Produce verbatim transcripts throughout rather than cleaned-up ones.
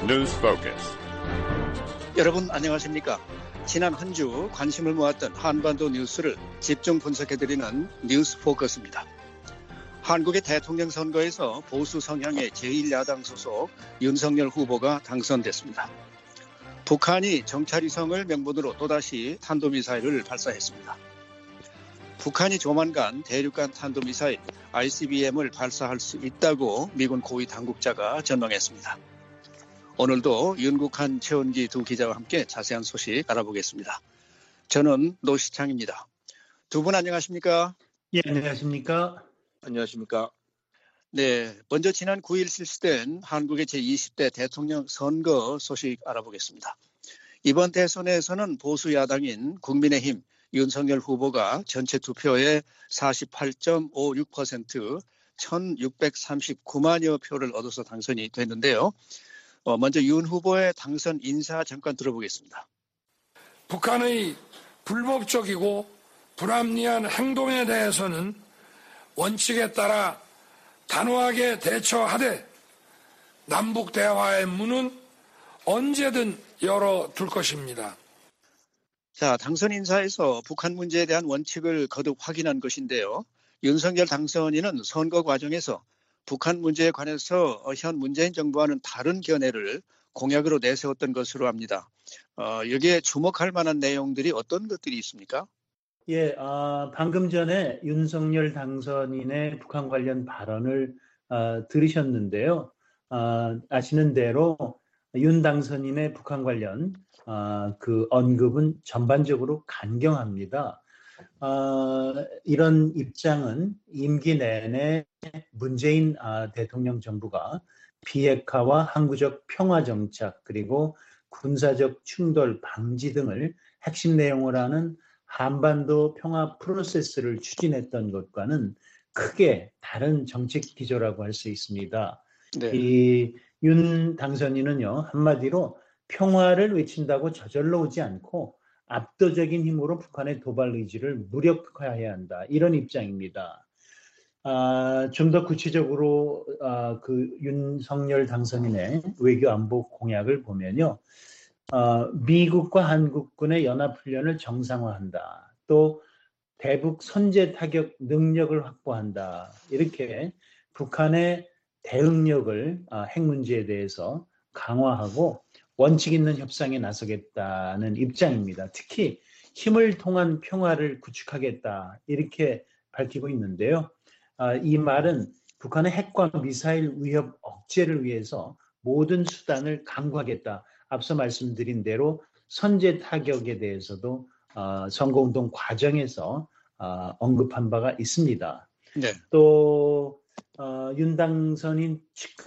News Focus. 여러분 안녕하십니까? 지난 한 주 관심을 모았던 한반도 뉴스를 집중 분석해드리는 뉴스 포커스입니다. 한국의 대통령 선거에서 보수 성향의 제일 야당 소속 윤석열 후보가 당선됐습니다. 북한이 정찰위성을 명분으로 또다시 탄도미사일을 발사했습니다. 북한이 조만간 대륙간 탄도미사일 아이씨비엠을 발사할 수 있다고 미군 고위 당국자가 전망했습니다. 오늘도 윤국한, 최원기 두 기자와 함께 자세한 소식 알아보겠습니다. 저는 노시창입니다. 두 분 안녕하십니까? 예, 안녕하십니까? 안녕하십니까? 네, 먼저 지난 구 일 실시된 한국의 제이십 대 대통령 선거 소식 알아보겠습니다. 이번 대선에서는 보수 야당인 국민의힘 윤석열 후보가 전체 투표의 사십팔 점 오육 퍼센트 천육백삼십구만여 표를 얻어서 당선이 됐는데요. 어, 먼저 윤 후보의 당선 인사 잠깐 들어보겠습니다. 북한의 불법적이고 불합리한 행동에 대해서는 원칙에 따라 단호하게 대처하되 남북 대화의 문은 언제든 열어둘 것입니다. 자, 당선 인사에서 북한 문제에 대한 원칙을 거듭 확인한 것인데요. 윤석열 당선인은 선거 과정에서 북한 문제에 관해서 현 문재인 정부와는 다른 견해를 공약으로 내세웠던 것으로 합니다. 어, 여기에 주목할 만한 내용들이 어떤 것들이 있습니까? 예, 아, 방금 전에 윤석열 당선인의 북한 관련 발언을 아, 들으셨는데요. 아, 아시는 대로 윤 당선인의 북한 관련 아, 그 언급은 전반적으로 강경합니다. 아, 이런 입장은 임기 내내 문재인 아, 대통령 정부가 비핵화와 항구적 평화 정착 그리고 군사적 충돌 방지 등을 핵심 내용으로 하는 한반도 평화 프로세스를 추진했던 것과는 크게 다른 정책 기조라고 할 수 있습니다. 네. 이 윤 당선인은요, 한마디로 평화를 외친다고 저절로 오지 않고 압도적인 힘으로 북한의 도발 의지를 무력화해야 한다. 이런 입장입니다. 아, 좀 더 구체적으로 아, 그 윤석열 당선인의 외교 안보 공약을 보면요. 어, 미국과 한국군의 연합훈련을 정상화한다. 또 대북 선제 타격 능력을 확보한다. 이렇게 북한의 대응력을 아, 핵 문제에 대해서 강화하고 원칙 있는 협상에 나서겠다는 입장입니다. 특히 힘을 통한 평화를 구축하겠다 이렇게 밝히고 있는데요. 아, 이 말은 북한의 핵과 미사일 위협 억제를 위해서 모든 수단을 강구하겠다. 앞서 말씀드린 대로 선제 타격에 대해서도 어, 선거운동 과정에서 어, 언급한 바가 있습니다. 네. 또 어, 윤 당선인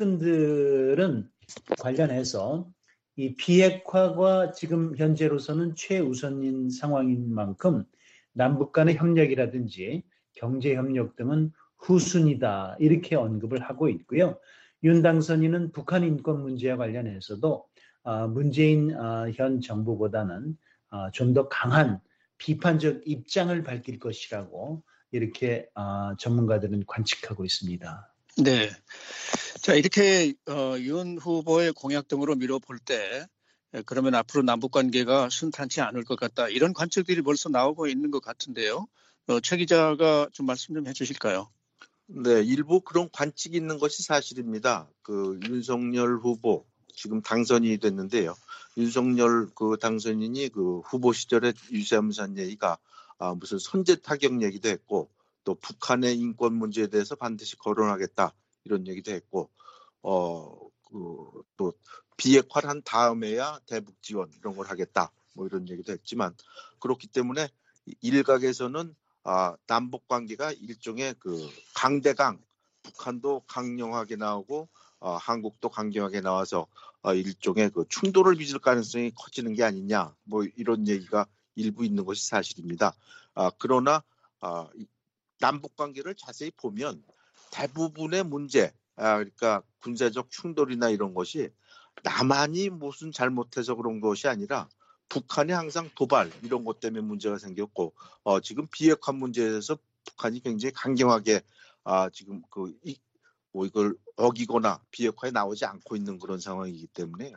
측근들은 관련해서 이 비핵화가 지금 현재로서는 최우선인 상황인 만큼 남북 간의 협력이라든지 경제협력 등은 후순위다 이렇게 언급을 하고 있고요. 윤 당선인은 북한 인권 문제와 관련해서도 어, 문재인 어, 현 정부보다는 어, 좀 더 강한 비판적 입장을 밝힐 것이라고 이렇게 어, 전문가들은 관측하고 있습니다. 네. 자, 이렇게 어, 윤 후보의 공약 등으로 미뤄볼 때 그러면 앞으로 남북 관계가 순탄치 않을 것 같다. 이런 관측들이 벌써 나오고 있는 것 같은데요. 어, 최 기자가 좀 말씀 좀 해주실까요? 네, 일부 그런 관측이 있는 것이 사실입니다. 그 윤석열 후보 지금 당선이 됐는데요. 윤석열 그 당선인이 그 후보 시절에 유세하면서 한 얘기가 아, 무슨 선제 타격 얘기도 했고 또 북한의 인권 문제에 대해서 반드시 거론하겠다 이런 얘기도 했고 어, 그, 또 비핵화를 한 다음에야 대북 지원 이런 걸 하겠다 뭐 이런 얘기도 했지만 그렇기 때문에 일각에서는 아, 남북 관계가 일종의 그 강대강 북한도 강경하게 나오고 어, 한국도 강경하게 나와서 어, 일종의 그 충돌을 빚을 가능성이 커지는 게 아니냐 뭐 이런 얘기가 일부 있는 것이 사실입니다. 아, 그러나 아, 남북 관계를 자세히 보면 대부분의 문제 아, 그러니까 군사적 충돌이나 이런 것이 남한이 무슨 잘못해서 그런 것이 아니라 북한이 항상 도발 이런 것 때문에 문제가 생겼고 어, 지금 비핵화 문제에 대해서 북한이 굉장히 강경하게 아, 지금 그 이, 뭐 이걸 어기거나 비핵화에 나오지 않고 있는 그런 상황이기 때문에요.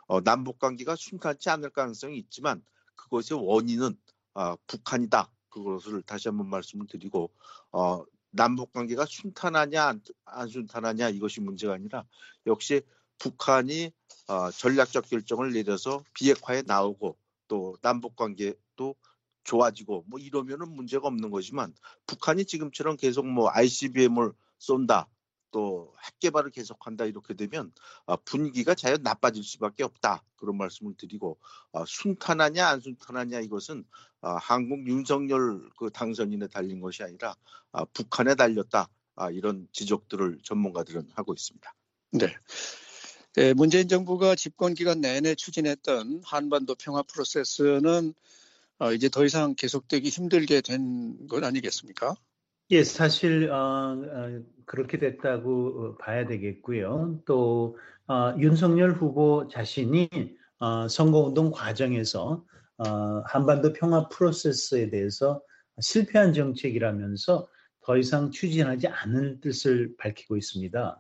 어, 남북 관계가 순탄치 않을 가능성이 있지만 그것의 원인은 어, 북한이다. 그것을 다시 한번 말씀을 드리고 어, 남북 관계가 순탄하냐 안, 안 순탄하냐 이것이 문제가 아니라 역시 북한이 어, 전략적 결정을 내려서 비핵화에 나오고 또 남북 관계도 좋아지고 뭐 이러면은 문제가 없는 거지만 북한이 지금처럼 계속 뭐 아이씨비엠을 쏜다 또 핵 개발을 계속한다 이렇게 되면 어, 분위기가 자연 나빠질 수밖에 없다 그런 말씀을 드리고 어, 순탄하냐 안 순탄하냐 이것은 어, 한국 윤석열 그 당선인에 달린 것이 아니라 어, 북한에 달렸다 아, 이런 지적들을 전문가들은 하고 있습니다. 네. 네, 문재인 정부가 집권 기간 내내 추진했던 한반도 평화 프로세스는 어, 이제 더 이상 계속되기 힘들게 된 것 아니겠습니까? 예, 사실 어, 어, 그렇게 됐다고 봐야 되겠고요. 또 어, 윤석열 후보 자신이 어, 선거운동 과정에서 어, 한반도 평화 프로세스에 대해서 실패한 정책이라면서 더 이상 추진하지 않을 뜻을 밝히고 있습니다.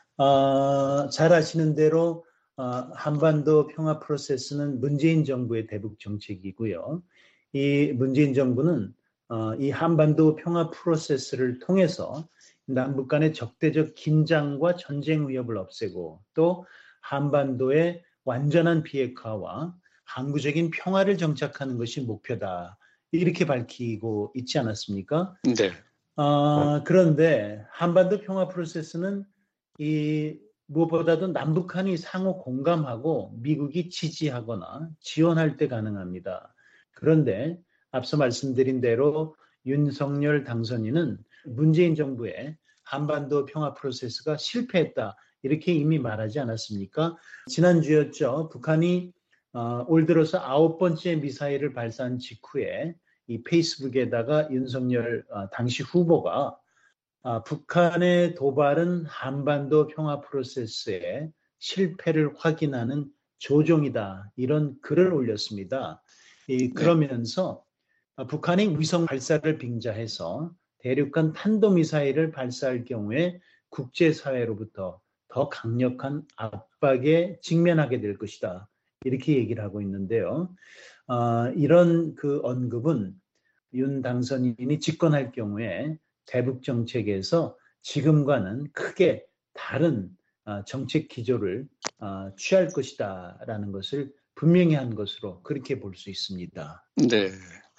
어, 잘 아시는 대로 어, 한반도 평화 프로세스는 문재인 정부의 대북 정책이고요. 이 문재인 정부는 어, 이 한반도 평화 프로세스를 통해서 남북 간의 적대적 긴장과 전쟁 위협을 없애고 또 한반도의 완전한 비핵화와 항구적인 평화를 정착하는 것이 목표다. 이렇게 밝히고 있지 않았습니까? 네. 어, 그런데 한반도 평화 프로세스는 이 무엇보다도 남북한이 상호 공감하고 미국이 지지하거나 지원할 때 가능합니다. 그런데 앞서 말씀드린 대로 윤석열 당선인은 문재인 정부의 한반도 평화 프로세스가 실패했다 이렇게 이미 말하지 않았습니까? 지난주였죠. 북한이 어, 올 들어서 아홉 번째 미사일을 발사한 직후에 이 페이스북에다가 윤석열 어, 당시 후보가 아, 북한의 도발은 한반도 평화 프로세스의 실패를 확인하는 조종이다. 이런 글을 올렸습니다. 이, 그러면서 아, 북한이 위성 발사를 빙자해서 대륙간 탄도미사일을 발사할 경우에 국제사회로부터 더 강력한 압박에 직면하게 될 것이다. 이렇게 얘기를 하고 있는데요. 아, 이런 그 언급은 윤 당선인이 집권할 경우에 대북 정책에서 지금과는 크게 다른 정책 기조를 취할 것이다라는 것을 분명히 한 것으로 그렇게 볼 수 있습니다. 네.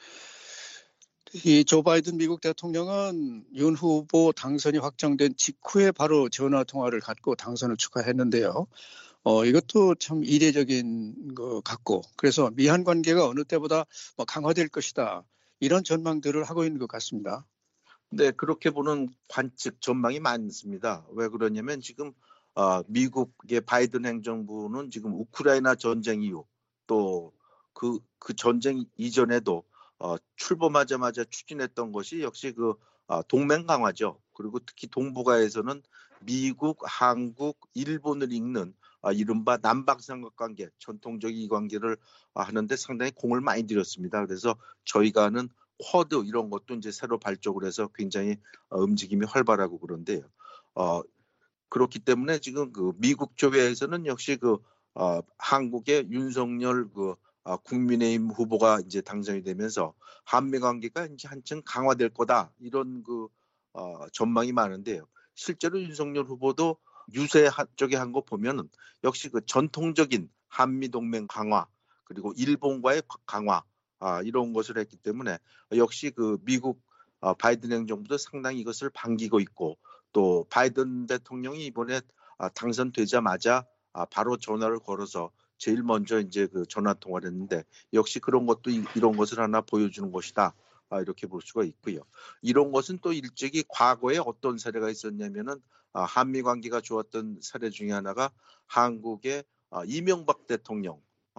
이 조 바이든 미국 대통령은 윤 후보 당선이 확정된 직후에 바로 전화 통화를 갖고 당선을 축하했는데요. 어, 이것도 참 이례적인 것 같고, 그래서 미한 관계가 어느 때보다 뭐 강화될 것이다. 이런 전망들을 하고 있는 것 같습니다. 네, 그렇게 보는 관측 전망이 많습니다. 왜 그러냐면 지금 어, 미국의 바이든 행정부는 지금 우크라이나 전쟁 이후 또 그 그 전쟁 이전에도 어, 출범하자마자 추진했던 것이 역시 그 어, 동맹 강화죠. 그리고 특히 동북아에서는 미국, 한국, 일본을 잇는 어, 이른바 남북삼각관계, 전통적 이 관계를 어, 하는데 상당히 공을 많이 들였습니다. 그래서 저희가 하는 쿼드 이런 것도 이제 새로 발족을 해서 굉장히 어, 움직임이 활발하고 그런데요. 어, 그렇기 때문에 지금 그 미국 쪽에서는 역시 그 어, 한국의 윤석열 그 어, 국민의힘 후보가 이제 당선이 되면서 한미 관계가 이제 한층 강화될 거다 이런 그 어, 전망이 많은데요. 실제로 윤석열 후보도 유세 쪽에 한 거 보면은 역시 그 전통적인 한미 동맹 강화 그리고 일본과의 강화 아, 이런 것을 했기 때문에 역시 그 미국 어, 바이든 행정부도 상당히 이것을 반기고 있고 또 바이든 대통령이 이번에 아, 당선되자마자 아, 바로 전화를 걸어서 제일 먼저 이제 그 전화 통화를 했는데 역시 그런 것도 이, 이런 것을 하나 보여주는 것이다. 아, 이렇게 볼 수가 있고요. 이런 것은 또 일찍이 과거에 어떤 사례가 있었냐면은 아, 한미 관계가 좋았던 사례 중에 하나가 한국의 아, 이명박 대통령과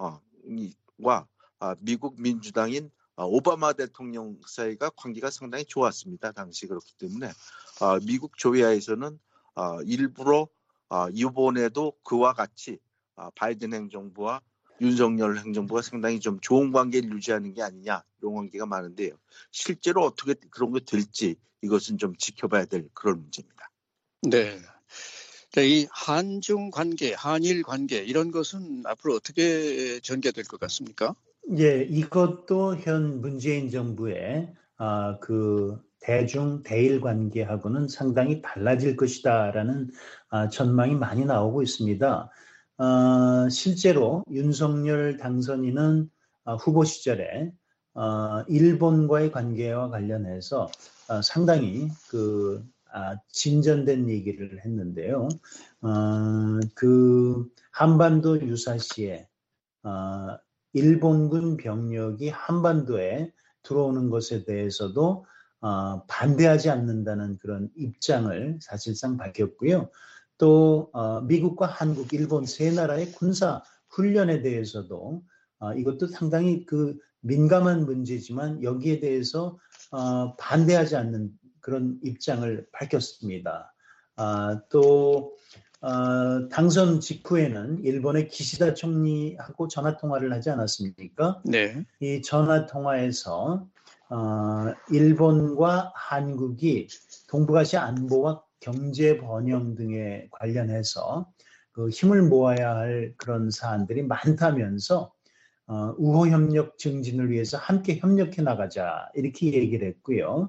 아, 미국 민주당인 아, 오바마 대통령 사이가 관계가 상당히 좋았습니다. 당시 그렇기 때문에 아, 미국 조야에서는 아, 일부러 아, 이번에도 그와 같이 아, 바이든 행정부와 윤석열 행정부가 상당히 좀 좋은 관계를 유지하는 게 아니냐 이런 관계가 많은데요. 실제로 어떻게 그런 게 될지 이것은 좀 지켜봐야 될 그런 문제입니다. 네. 이 한중 관계, 한일 관계 이런 것은 앞으로 어떻게 전개될 것 같습니까? 예, 이것도 현 문재인 정부의 아, 그 대중 대일 관계하고는 상당히 달라질 것이다라는 아, 전망이 많이 나오고 있습니다. 아, 실제로 윤석열 당선인은 아, 후보 시절에 아, 일본과의 관계와 관련해서 아, 상당히 그 아, 진전된 얘기를 했는데요. 어, 그 한반도 유사시에 어, 일본군 병력이 한반도에 들어오는 것에 대해서도 어, 반대하지 않는다는 그런 입장을 사실상 밝혔고요. 또 어, 미국과 한국, 일본 세 나라의 군사 훈련에 대해서도 어, 이것도 상당히 그 민감한 문제지만 여기에 대해서 어, 반대하지 않는 그런 입장을 밝혔습니다. 아, 또 어, 당선 직후에는 일본의 기시다 총리하고 전화 통화를 하지 않았습니까? 네. 이 전화 통화에서 어, 일본과 한국이 동북아시아 안보와 경제 번영 등에 관련해서 그 힘을 모아야 할 그런 사안들이 많다면서 어, 우호 협력 증진을 위해서 함께 협력해 나가자 이렇게 얘기를 했고요.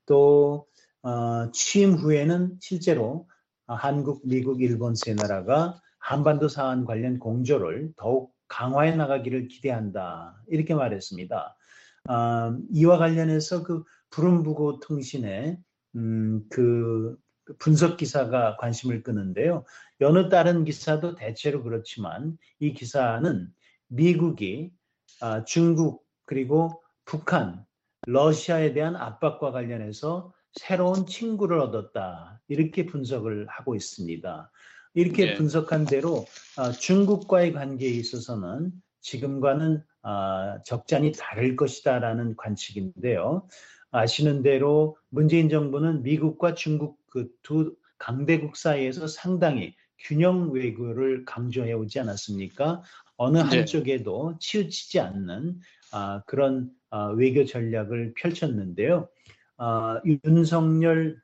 또 어, 취임 후에는 실제로 한국, 미국, 일본 세 나라가 한반도 사안 관련 공조를 더욱 강화해 나가기를 기대한다 이렇게 말했습니다. 어, 이와 관련해서 그 부름부고 통신의 음, 그 분석 기사가 관심을 끄는데요. 여느 다른 기사도 대체로 그렇지만 이 기사는 미국이 아, 중국 그리고 북한, 러시아에 대한 압박과 관련해서 새로운 친구를 얻었다. 이렇게 분석을 하고 있습니다. 이렇게 네. 분석한 대로 아, 중국과의 관계에 있어서는 지금과는 아, 적잖이 다를 것이다라는 관측인데요. 아시는 대로 문재인 정부는 미국과 중국 그 두 강대국 사이에서 상당히 균형 외교를 강조해 오지 않았습니까? 어느 네. 한쪽에도 치우치지 않는 아, 그런 아, 외교 전략을 펼쳤는데요. 아, 윤석열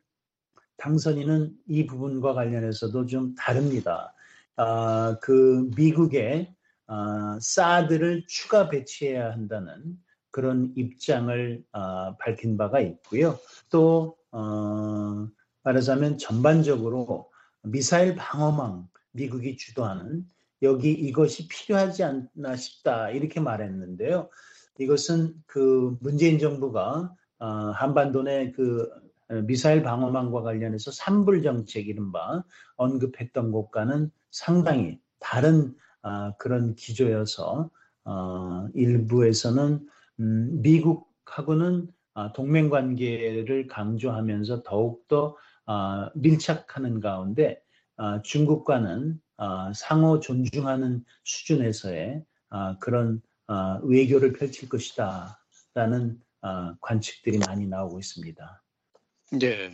당선인은 이 부분과 관련해서도 좀 다릅니다. 아, 그 미국의 아, 사드를 추가 배치해야 한다는 그런 입장을 아, 밝힌 바가 있고요. 또 어, 말하자면 전반적으로 미사일 방어망 미국이 주도하는 여기 이것이 필요하지 않나 싶다 이렇게 말했는데요. 이것은 그 문재인 정부가 어, 한반도 내 그 미사일 방어망과 관련해서 삼불 정책 이른바 언급했던 것과는 상당히 다른 어, 그런 기조여서 어, 일부에서는 음, 미국하고는 어, 동맹 관계를 강조하면서 더욱더 어, 밀착하는 가운데 어, 중국과는 어, 상호 존중하는 수준에서의 어, 그런 어, 외교를 펼칠 것이다라는 어, 관측들이 많이 나오고 있습니다. 네.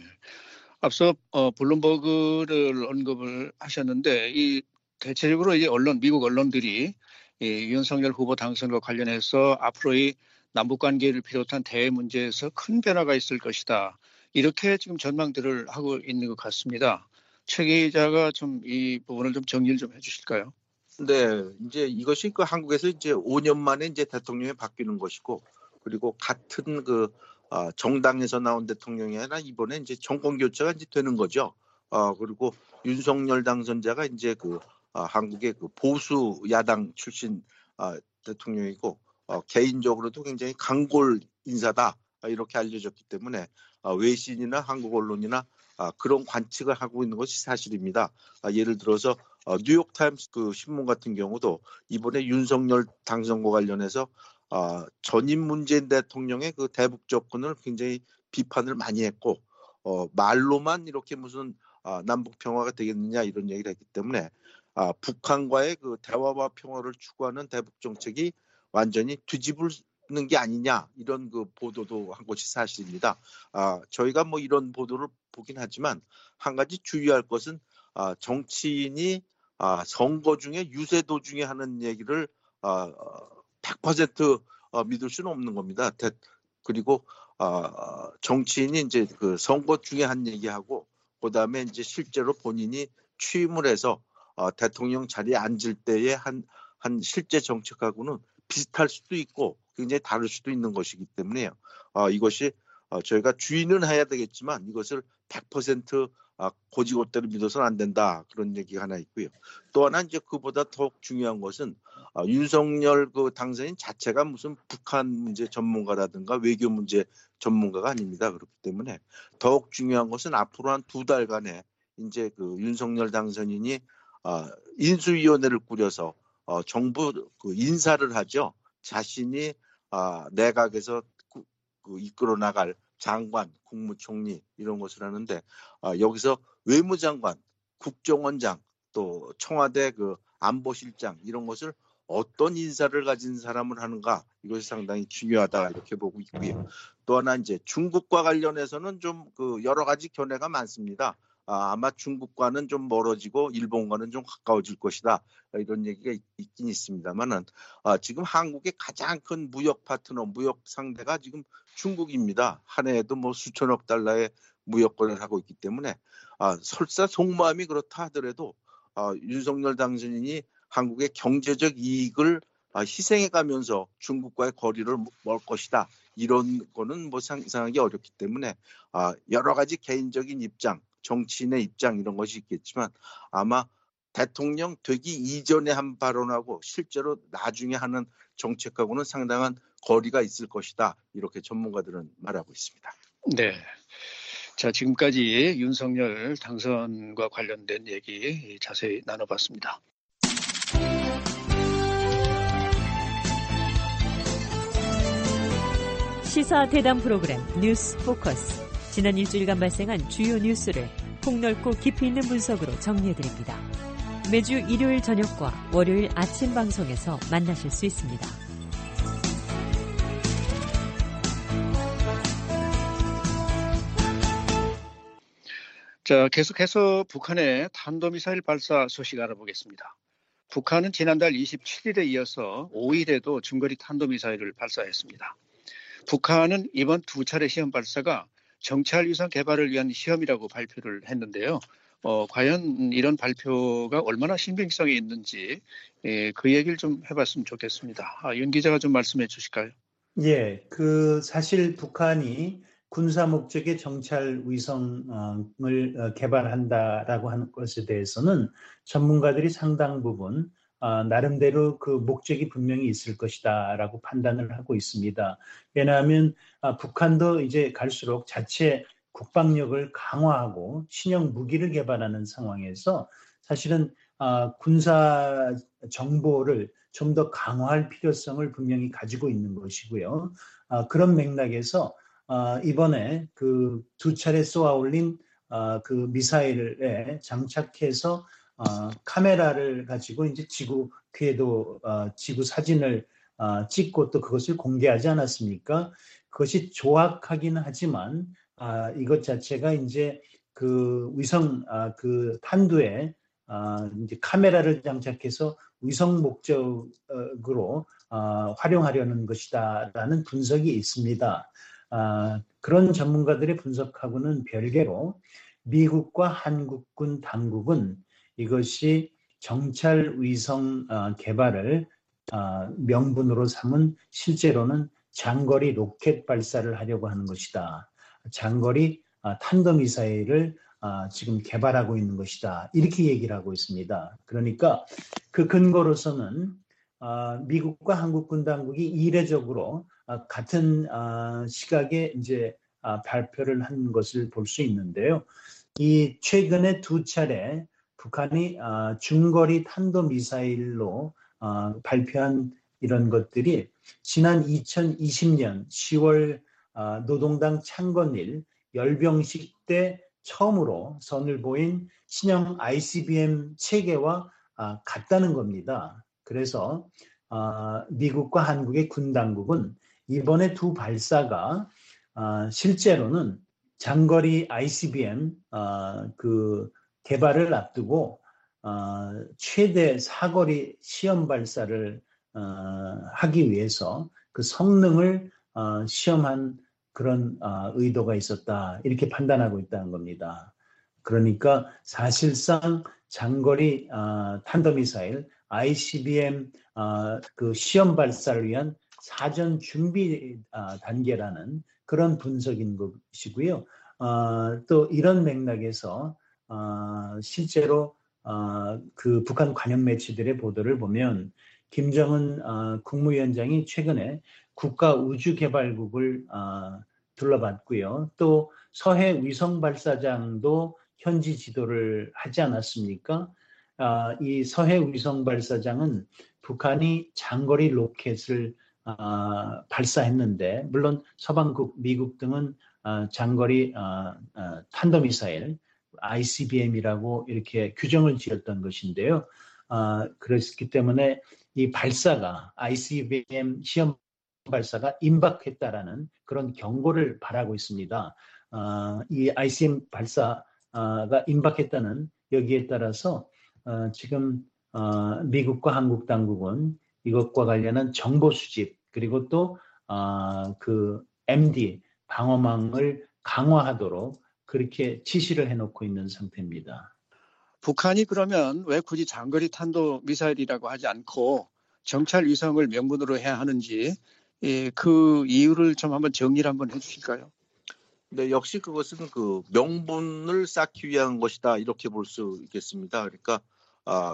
앞서 어, 블룸버그를 언급을 하셨는데 이 대체적으로 이 언론 미국 언론들이 이 윤석열 후보 당선과 관련해서 앞으로의 남북 관계를 비롯한 대외 문제에서 큰 변화가 있을 것이다. 이렇게 지금 전망들을 하고 있는 것 같습니다. 최 기자가 좀 이 부분을 좀 정리를 좀 해주실까요? 네, 이제 이것이 그 한국에서 이제 오 년 만에 이제 대통령이 바뀌는 것이고, 그리고 같은 그 어, 정당에서 나온 대통령이 아니라 이번에 이제 정권 교체가 이제 되는 거죠. 어, 그리고 윤석열 당선자가 이제 그 어, 한국의 그 보수 야당 출신 어, 대통령이고 어, 개인적으로도 굉장히 강골 인사다 이렇게 알려졌기 때문에 어, 외신이나 한국 언론이나 어, 그런 관측을 하고 있는 것이 사실입니다. 어, 예를 들어서 어, 뉴욕타임스 그 신문 같은 경우도 이번에 윤석열 당선과 관련해서 어, 전임 문재인 대통령의 그 대북 접근을 굉장히 비판을 많이 했고 어, 말로만 이렇게 무슨 어, 남북 평화가 되겠느냐 이런 얘기를 했기 때문에 어, 북한과의 그 대화와 평화를 추구하는 대북 정책이 완전히 뒤집는 게 아니냐 이런 그 보도도 한 것이 사실입니다. 아, 저희가 뭐 이런 보도를 보긴 하지만 한 가지 주의할 것은 아, 정치인이 아, 선거 중에 유세 도중에 하는 얘기를 아, 백 퍼센트 어, 믿을 수는 없는 겁니다. 대, 그리고 아, 정치인이 이제 그 선거 중에 한 얘기하고 그다음에 이제 실제로 본인이 취임을 해서 어, 대통령 자리에 앉을 때의 한, 한 실제 정책하고는 비슷할 수도 있고 굉장히 다를 수도 있는 것이기 때문에요. 어, 이것이 어, 저희가 주의는 해야 되겠지만 이것을 백 퍼센트 아, 고지고대로 믿어서는 안 된다. 그런 얘기가 하나 있고요. 또 하나 이제 그보다 더욱 중요한 것은 아, 윤석열 그 당선인 자체가 무슨 북한 문제 전문가라든가 외교 문제 전문가가 아닙니다. 그렇기 때문에 더욱 중요한 것은 앞으로 한 두 달간에 이제 그 윤석열 당선인이 아, 인수위원회를 꾸려서 어, 정부 그 인사를 하죠. 자신이 아, 내각에서 그, 그 이끌어 나갈 장관, 국무총리 이런 것을 하는데 아, 여기서 외무장관, 국정원장, 또 청와대 그 안보실장 이런 것을 어떤 인사를 가진 사람을 하는가 이것이 상당히 중요하다 이렇게 보고 있고요. 또 하나 이제 중국과 관련해서는 좀 그 여러 가지 견해가 많습니다. 아, 아마 중국과는 좀 멀어지고 일본과는 좀 가까워질 것이다 이런 얘기가 있, 있긴 있습니다만은 아, 지금 한국의 가장 큰 무역 파트너, 무역 상대가 지금 중국입니다. 한 해에도 뭐 수천억 달러의 무역 거래를 하고 있기 때문에 아, 설사 속마음이 그렇다 하더라도 아, 윤석열 당선인이 한국의 경제적 이익을 아, 희생해가면서 중국과의 거리를 멀 것이다. 이런 거는 뭐 상상하기 어렵기 때문에 아, 여러 가지 개인적인 입장, 정치인의 입장 이런 것이 있겠지만 아마 대통령 되기 이전에 한 발언하고 실제로 나중에 하는 정책하고는 상당한 거리가 있을 것이다. 이렇게 전문가들은 말하고 있습니다. 네. 자, 지금까지 윤석열 당선과 관련된 얘기 자세히 나눠봤습니다. 시사 대담 프로그램 뉴스 포커스. 지난 일주일간 발생한 주요 뉴스를 폭넓고 깊이 있는 분석으로 정리해드립니다. 매주 일요일 저녁과 월요일 아침 방송에서 만나실 수 있습니다. 자, 계속해서 북한의 탄도미사일 발사 소식 알아보겠습니다. 북한은 지난달 이십칠일에 이어서 오일에도 중거리 탄도미사일을 발사했습니다. 북한은 이번 두 차례 시험 발사가 정찰 위성 개발을 위한 시험이라고 발표를 했는데요. 어, 과연 이런 발표가 얼마나 신빙성이 있는지 예, 그 얘기를 좀 해봤으면 좋겠습니다. 아, 윤 기자가 좀 말씀해 주실까요? 예, 그 사실 북한이 군사 목적의 정찰 위성을 개발한다라고 하는 것에 대해서는 전문가들이 상당 부분 나름대로 그 목적이 분명히 있을 것이다라고 판단을 하고 있습니다. 왜냐하면 북한도 이제 갈수록 자체 국방력을 강화하고 신형 무기를 개발하는 상황에서 사실은 군사 정보를 좀 더 강화할 필요성을 분명히 가지고 있는 것이고요. 그런 맥락에서 이번에 그 두 차례 쏘아 올린 그 미사일에 장착해서 어, 카메라를 가지고 이제 지구 궤도 어, 지구 사진을 어, 찍고 또 그것을 공개하지 않았습니까? 그것이 조악하기는 하지만 아, 이것 자체가 이제 그 위성 아, 그 탄두에 아, 이제 카메라를 장착해서 위성 목적으로 아, 활용하려는 것이다라는 분석이 있습니다. 아, 그런 전문가들의 분석하고는 별개로 미국과 한국군 당국은 이것이 정찰 위성 개발을 명분으로 삼은 실제로는 장거리 로켓 발사를 하려고 하는 것이다. 장거리 탄도미사일을 지금 개발하고 있는 것이다. 이렇게 얘기를 하고 있습니다. 그러니까 그 근거로서는 미국과 한국군 당국이 이례적으로 같은 시각에 이제 발표를 한 것을 볼 수 있는데요. 이 최근에 두 차례 북한이 중거리 탄도미사일로 발표한 이런 것들이 지난 이천이십년 시월 노동당 창건일 열병식 때 처음으로 선을 보인 신형 아이씨비엠 체계와 같다는 겁니다. 그래서 미국과 한국의 군 당국은 이번에 두 발사가 실제로는 장거리 아이씨비엠 그 개발을 앞두고 어, 최대 사거리 시험 발사를 어, 하기 위해서 그 성능을 어, 시험한 그런 어, 의도가 있었다 이렇게 판단하고 있다는 겁니다. 그러니까 사실상 장거리 어, 탄도미사일 아이씨비엠 어, 그 시험 발사를 위한 사전 준비 어, 단계라는 그런 분석인 것이고요. 어, 또 이런 맥락에서 어, 실제로 어, 그 북한 관영 매체들의 보도를 보면 김정은 어, 국무위원장이 최근에 국가우주개발국을 어, 둘러봤고요. 또 서해 위성 발사장도 현지 지도를 하지 않았습니까? 어, 이 서해 위성 발사장은 북한이 장거리 로켓을 어, 발사했는데 물론 서방국, 미국 등은 어, 장거리 어, 어, 탄도미사일 아이씨비엠이라고 이렇게 규정을 지었던 것인데요. 어, 그렇기 때문에 이 발사가 아이씨비엠 시험 발사가 임박했다라는 그런 경고를 바라고 있습니다. 어, 이 아이씨비엠 발사가 임박했다는 여기에 따라서 어, 지금 어, 미국과 한국 당국은 이것과 관련한 정보 수집 그리고 또 어, 그 엠디 방어망을 강화하도록 그렇게 지시를 해놓고 있는 상태입니다. 북한이 그러면 왜 굳이 장거리 탄도 미사일이라고 하지 않고 정찰 위성을 명분으로 해야 하는지 예, 그 이유를 좀 한번 정리를 한번 해주실까요? 네, 역시 그것은 그 명분을 쌓기 위한 것이다 이렇게 볼 수 있겠습니다. 그러니까 아,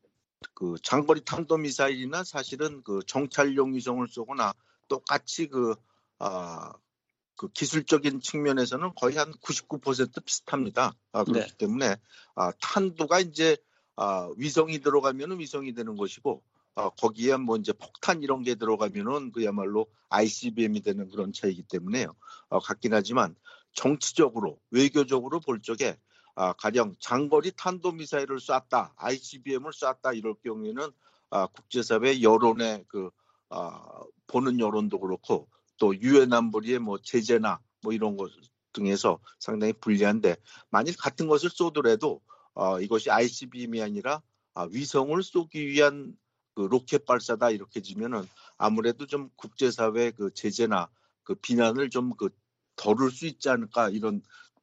그 장거리 탄도미사일이나 사실은 그 정찰용 위성을 쏘거나 똑같이 그, 아, 그 기술적인 측면에서는 거의 한 구십구 퍼센트 비슷합니다. 아, 그렇기 네. 때문에 아, 탄두가 이제 아, 위성이 들어가면은 위성이 되는 것이고 아, 거기에 뭐 이제 폭탄 이런 게 들어가면은 그야말로 아이씨비엠이 되는 그런 차이기 때문에요. 아, 같긴 하지만 정치적으로 외교적으로 볼 적에 아, 가령 장거리 탄도미사일을 쐈다, 아이씨비엠을 쐈다 이럴 경우에는 아, 국제사회 여론의 그 아, 보는 여론도 그렇고 또 유엔 안보리의 뭐 제재나 뭐 이런 것 등에서 상당히 불리한데 만일 같은 것을 쏘더라도 어, 이것이 아이씨비엠이 아니라 아, 위성을 쏘기 위한 그 로켓 발사다 이렇게 지면은 아무래도 좀 국제사회 그 제재나 그 비난을 좀 그 덜을 수 있지 않을까 이런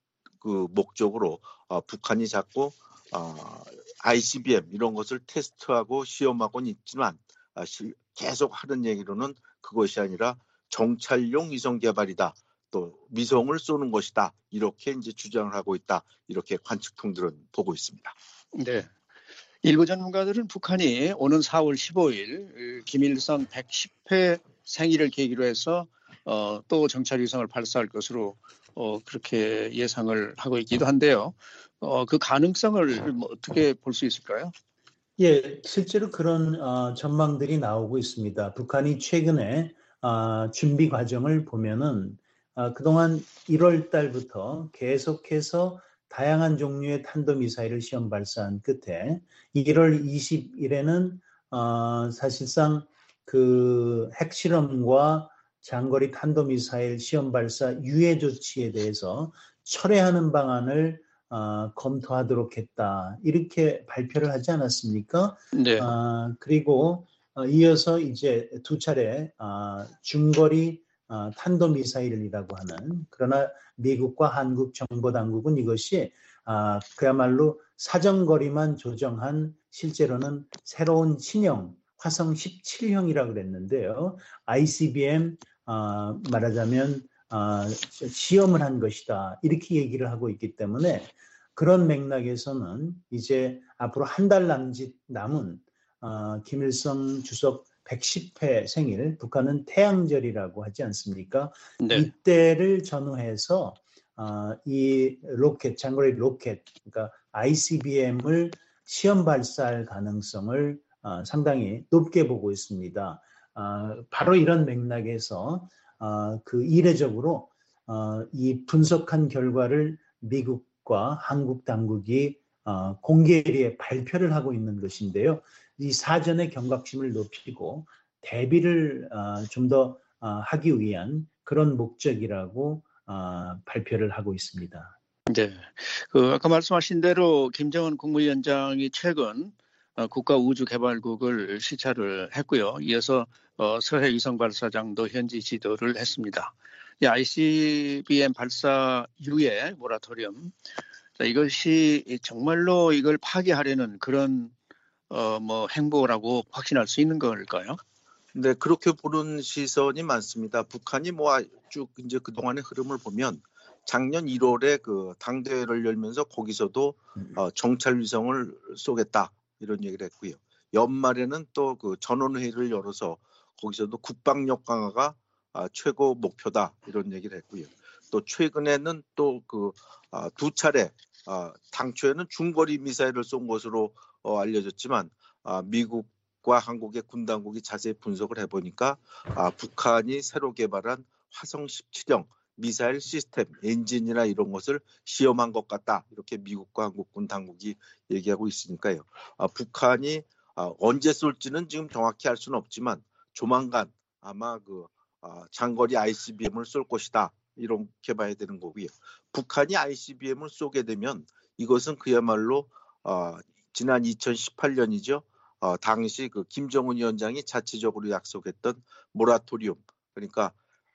그 목적으로 어, 북한이 자꾸 어, 아이씨비엠 이런 것을 테스트하고 시험하고는 있지만 아, 시, 계속 하는 얘기로는 그것이 아니라 정찰용 위성 개발이다. 또 위성을 쏘는 것이다. 이렇게 이제 주장을 하고 있다. 이렇게 관측통들은 보고 있습니다. 네. 일부 전문가들은 북한이 오는 사월 십오일 김일성 백십 회 생일을 계기로 해서 어, 또 정찰 위성을 발사할 것으로 어, 그렇게 예상을 하고 있기도 한데요. 어, 그 가능성을 뭐 어떻게 볼 수 있을까요? 예, 실제로 그런 어, 전망들이 나오고 있습니다. 북한이 최근에 어, 준비 과정을 보면은 어, 그동안 일월 달부터 계속해서 다양한 종류의 탄도미사일을 시험 발사한 끝에 일월 이십일에는 어, 사실상 그 핵실험과 장거리 탄도미사일 시험 발사 유예 조치에 대해서 철회하는 방안을 어, 검토하도록 했다. 이렇게 발표를 하지 않았습니까? 네. 어, 그리고 어, 이어서 이제 두 차례 어, 중거리 어, 탄도미사일이라고 하는 그러나 미국과 한국 정보당국은 이것이 어, 그야말로 사정거리만 조정한 실제로는 새로운 신형 화성 십칠형이라고 그랬는데요. 아이씨비엠 어, 말하자면 어, 시험을 한 것이다. 이렇게 얘기를 하고 있기 때문에 그런 맥락에서는 이제 앞으로 한 달 남짓 남은 어, 김일성 주석 백십 회 생일, 북한은 태양절이라고 하지 않습니까? 네. 이때를 전후해서 어, 이 로켓, 장거리 로켓, 그러니까 아이씨비엠을 시험 발사할 가능성을 어, 상당히 높게 보고 있습니다. 어, 바로 이런 맥락에서 어, 그 이례적으로 어, 이 분석한 결과를 미국과 한국 당국이 어, 공개리에 발표를 하고 있는 것인데요. 이 사전의 경각심을 높이고 대비를 어, 좀 더 어, 하기 위한 그런 목적이라고 어, 발표를 하고 있습니다. 네, 그 아까 말씀하신 대로 김정은 국무위원장이 최근 어, 국가우주개발국을 시찰을 했고요. 이어서 어, 서해 위성 발사장도 현지 지도를 했습니다. 이 아이씨비엠 발사 이후에 모라토리엄. 이것이 정말로 이걸 파기하려는 그런 어, 뭐 행보라고 확신할 수 있는 걸까요? 네, 그렇게 보는 시선이 많습니다. 북한이 뭐 쭉 이제 그동안의 흐름을 보면 작년 일월에 그 당대회를 열면서 거기서도 어, 정찰 위성을 쏘겠다 이런 얘기를 했고요. 연말에는 또 그 전원회의를 열어서 거기서도 국방력 강화가 아, 최고 목표다 이런 얘기를 했고요. 또 최근에는 또 그 아, 두 차례 아, 당초에는 중거리 미사일을 쏜 것으로 어, 알려졌지만 아, 미국과 한국의 군 당국이 자세히 분석을 해보니까 아, 북한이 새로 개발한 화성 십칠형 미사일 시스템, 엔진이나 이런 것을 시험한 것 같다. 이렇게 미국과 한국군 당국이 얘기하고 있으니까요. 아, 북한이 아, 언제 쏠지는 지금 정확히 알 수는 없지만 조만간 아마 그 아, 장거리 아이씨비엠을 쏠 것이다. 이렇게 봐야 되는 거고요. 북한이 아이씨비엠을 쏘게 되면 이것은 그야말로 어, 지난 이천십팔 년이죠. 어, 당시 그 김정은 위원장이 자체적으로 약속했던 모라토리움, 그러니까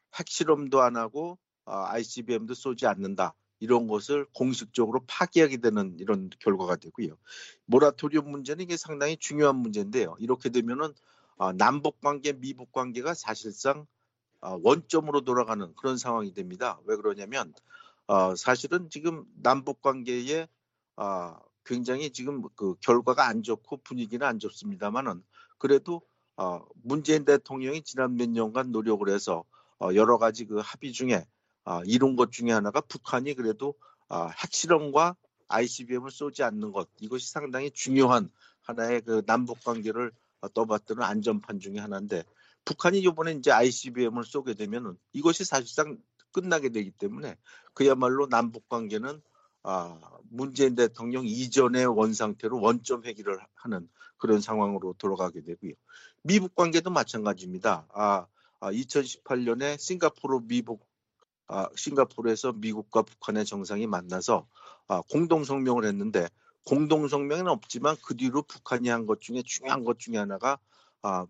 핵실험도 안 하고 어, 아이씨비엠도 쏘지 않는다. 이런 것을 공식적으로 파기하게 되는 이런 결과가 되고요. 모라토리움 문제는 이게 상당히 중요한 문제인데요. 이렇게 되면은 어, 남북 관계, 미북 관계가 사실상 어, 원점으로 돌아가는 그런 상황이 됩니다. 왜 그러냐면 어, 사실은 지금 남북 관계에 어, 굉장히 지금 그 결과가 안 좋고 분위기는 안 좋습니다만은 그래도 어, 문재인 대통령이 지난 몇 년간 노력을 해서 어, 여러 가지 그 합의 중에 어, 이룬 것 중에 하나가 북한이 그래도 어, 핵실험과 아이씨비엠을 쏘지 않는 것, 이것이 상당히 중요한 하나의 그 남북 관계를 어, 떠받드는 안전판 중에 하나인데, 북한이 이번에 이제 아이씨비엠을 쏘게 되면은 이것이 사실상 끝나게 되기 때문에 그야말로 남북 관계는 아, 문재인 대통령 이전의 원 상태로 원점 회귀를 하는 그런 상황으로 돌아가게 되고요. 미북 관계도 마찬가지입니다. 아, 아, 이천십팔 년에 싱가포르 미북 아, 싱가포르에서 미국과 북한의 정상이 만나서 아, 공동 성명을 했는데, 공동 성명은 없지만 그 뒤로 북한이 한 것 중에 중요한 것 중에 하나가 아,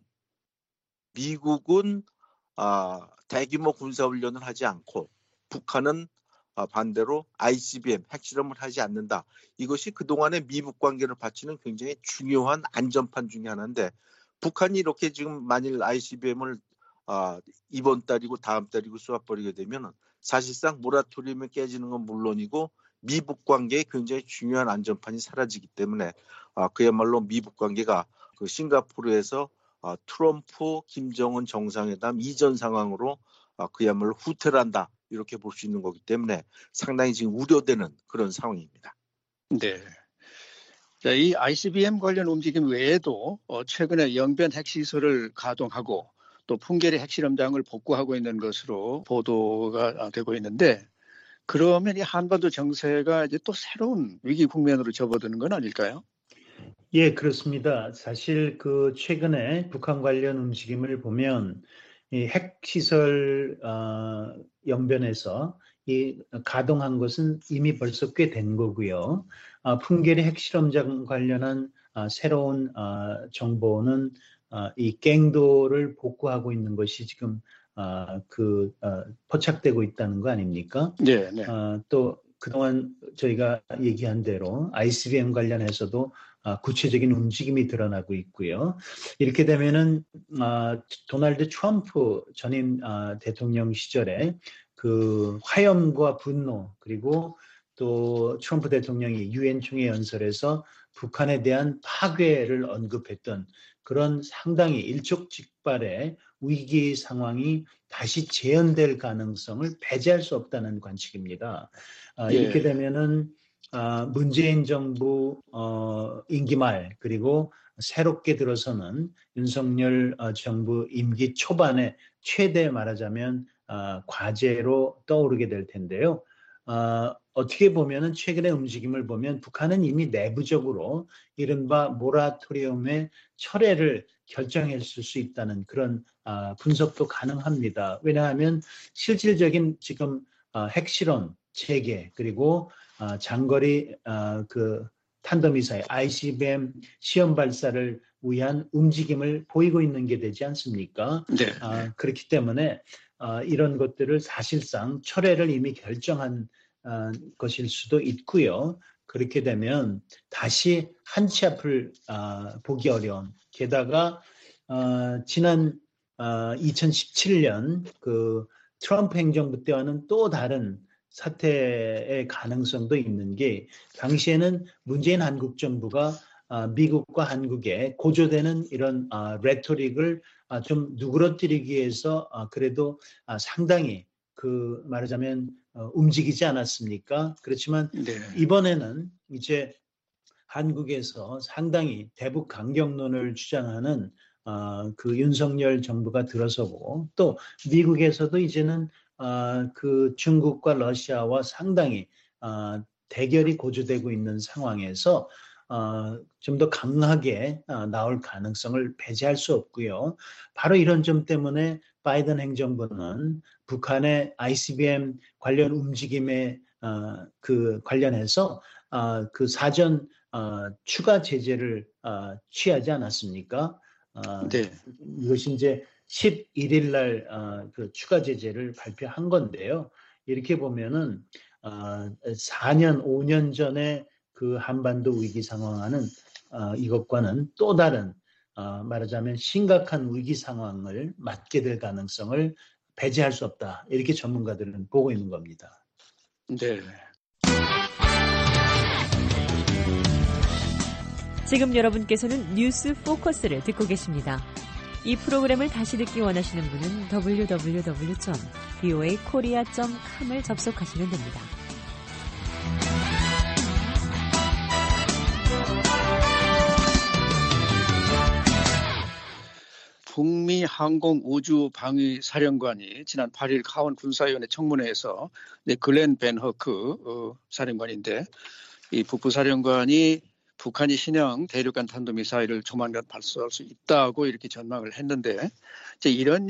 미국은 아, 대규모 군사훈련을 하지 않고 북한은 아, 반대로 아이씨비엠 핵실험을 하지 않는다. 이것이 그동안의 미북 관계를 바치는 굉장히 중요한 안전판 중에 하나인데, 북한이 이렇게 지금 만일 아이씨비엠을 아, 이번 달이고 다음 달이고 쏘아버리게 되면 사실상 모라토리움이 깨지는 건 물론이고 미북 관계에 굉장히 중요한 안전판이 사라지기 때문에 아, 그야말로 미북 관계가 그 싱가포르에서 아, 트럼프 김정은 정상회담 이전 상황으로 아, 그야말로 후퇴를 한다, 이렇게 볼 수 있는 거기 때문에 상당히 지금 우려되는 그런 상황입니다. 네. 자, 이 아이씨비엠 관련 움직임 외에도 어, 최근에 영변 핵시설을 가동하고 또 풍계리 핵실험장을 복구하고 있는 것으로 보도가 되고 있는데, 그러면 이 한반도 정세가 이제 또 새로운 위기 국면으로 접어드는 건 아닐까요? 예, 그렇습니다. 사실 그 최근에 북한 관련 움직임을 보면 이 핵시설 어, 영변에서 이 가동한 것은 이미 벌써 꽤 된 거고요. 어, 풍계리 핵실험장 관련한 어, 새로운 어, 정보는 어, 이 갱도를 복구하고 있는 것이 지금 어, 그 어, 포착되고 있다는 거 아닙니까? 네, 네. 어, 또 그동안 저희가 얘기한 대로 아이씨비엠 관련해서도 어, 구체적인 움직임이 드러나고 있고요. 이렇게 되면은 어, 도널드 트럼프 전임 어, 대통령 시절에 그 화염과 분노, 그리고 또 트럼프 대통령이 유엔 총회 연설에서 북한에 대한 파괴를 언급했던 그런 상당히 일촉즉발의 위기 상황이 다시 재현될 가능성을 배제할 수 없다는 관측입니다. 아, 예. 이렇게 되면은 아, 문재인 정부 어, 임기 말, 그리고 새롭게 들어서는 윤석열 어, 정부 임기 초반에 최대 말하자면 어, 과제로 떠오르게 될 텐데요. 어, 어떻게 보면은 최근의 움직임을 보면 북한은 이미 내부적으로 이른바 모라토리움의 철회를 결정했을 수 있다는 그런 어, 분석도 가능합니다. 왜냐하면 실질적인 지금 어, 핵실험 체계, 그리고 어, 장거리 어, 그 탄도미사일 아이씨비엠 시험 발사를 위한 움직임을 보이고 있는 게 되지 않습니까? 네. 어, 그렇기 때문에 어, 이런 것들을 사실상 철회를 이미 결정한 것일 수도 있고요. 그렇게 되면 다시 한 치 앞을 보기 어려운, 게다가 지난 이천십칠 년 그 트럼프 행정부 때와는 또 다른 사태의 가능성도 있는 게, 당시에는 문재인 한국 정부가 미국과 한국에 고조되는 이런 레토릭을 좀 누그러뜨리기 위해서 그래도 상당히 그 말하자면 움직이지 않았습니까? 그렇지만 네. 이번에는 이제 한국에서 상당히 대북 강경론을 주장하는 어, 그 윤석열 정부가 들어서고, 또 미국에서도 이제는 어, 그 중국과 러시아와 상당히 어, 대결이 고조되고 있는 상황에서 어, 좀 더 강하게 어, 나올 가능성을 배제할 수 없고요. 바로 이런 점 때문에 바이든 행정부는 북한의 아이씨비엠 관련 움직임에 어, 그 관련해서 어, 그 사전 어, 추가 제재를 어, 취하지 않았습니까? 어, 네. 이것이 이제 십일 일 날 어, 그 추가 제재를 발표한 건데요. 이렇게 보면은 어, 사 년, 오 년 전에 그 한반도 위기 상황과는 어, 이것과는 또 다른 어, 말하자면 심각한 위기 상황을 맞게 될 가능성을 배제할 수 없다. 이렇게 전문가들은 보고 있는 겁니다. 네. 지금 여러분께서는 뉴스 포커스를 듣고 계십니다. 이 프로그램을 다시 듣기 원하시는 분은 더블유 더블유 더블유 점 브이오에이 코리아 점 컴을 접속하시면 됩니다. 북미 항공우주방위사령관이 지난 팔 일 하원 군사위원회 청문회에서 글렌 벤 허크 어, 사령관인데, 이 북부사령관이 북한이 신형 대륙간 탄도미사일을 조만간 발사할 수 있다고 이렇게 전망을 했는데, 이제 이런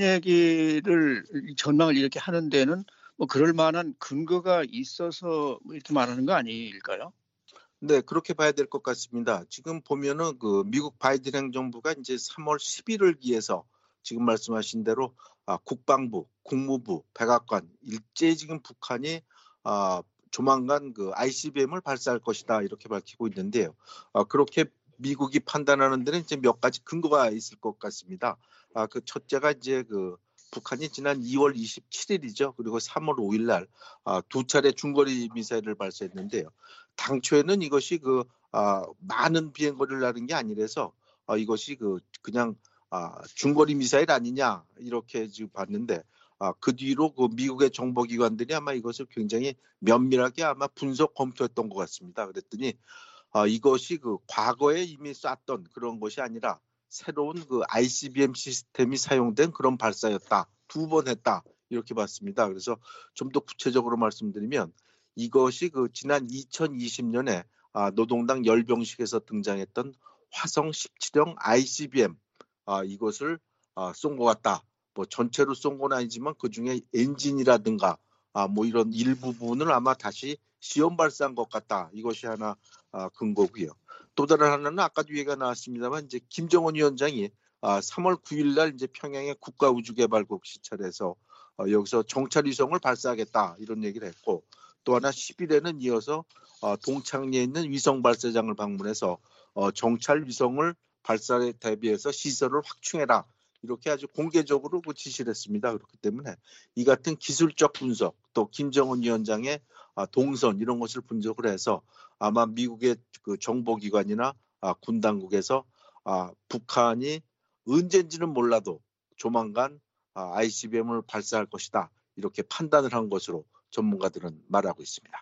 얘기를 전망을 이렇게 하는 데는 뭐 그럴 만한 근거가 있어서 이렇게 말하는 거 아닐까요? 네, 그렇게 봐야 될 것 같습니다. 지금 보면은 그 미국 바이든 행정부가 이제 삼월 십일을 기해서 지금 말씀하신 대로 아, 국방부, 국무부, 백악관 일제히 지금 북한이 아, 조만간 그 아이씨비엠을 발사할 것이다 이렇게 밝히고 있는데요. 아, 그렇게 미국이 판단하는 데는 이제 몇 가지 근거가 있을 것 같습니다. 아, 그 첫째가 이제 그 북한이 지난 이월 이십칠일이죠. 그리고 삼월 오일 날 아, 두 차례 중거리 미사일을 발사했는데요. 당초에는 이것이 그 아, 많은 비행거리를 나는 게 아니라서 아, 이것이 그 그냥 아, 중거리 미사일 아니냐 이렇게 지금 봤는데, 아, 그 뒤로 그 미국의 정보기관들이 아마 이것을 굉장히 면밀하게 아마 분석 검토했던 것 같습니다. 그랬더니 아, 이것이 그 과거에 이미 쐈던 그런 것이 아니라 새로운 그 아이씨비엠 시스템이 사용된 그런 발사였다. 두 번 했다. 이렇게 봤습니다. 그래서 좀 더 구체적으로 말씀드리면 이것이 그 지난 이천이십 년에 아, 노동당 열병식에서 등장했던 화성 십칠형 아이씨비엠 아, 이것을 아, 쏜 것 같다. 뭐 전체로 쏜 건 아니지만 그 중에 엔진이라든가 아, 뭐 이런 일부 부분을 아마 다시 시험 발사한 것 같다. 이것이 하나 아, 근거고요. 또 다른 하나는 아까도 얘기가 나왔습니다만 이제 김정은 위원장이 아, 삼월 구일 날 이제 평양의 국가우주개발국 시찰에서 어, 여기서 정찰위성을 발사하겠다 이런 얘기를 했고, 또 하나 십 일에는 이어서 어, 동창리에 있는 위성 발사장을 방문해서 어, 정찰위성을 발사에 대비해서 시설을 확충해라 이렇게 아주 공개적으로 그 지시를 했습니다. 그렇기 때문에 이 같은 기술적 분석, 또 김정은 위원장의 아, 동선 이런 것을 분석을 해서 아마 미국의 그 정보기관이나 아, 군 당국에서 아, 북한이 언제인지는 몰라도 조만간 아, 아이씨비엠을 발사할 것이다 이렇게 판단을 한 것으로 전문가들은 말하고 있습니다.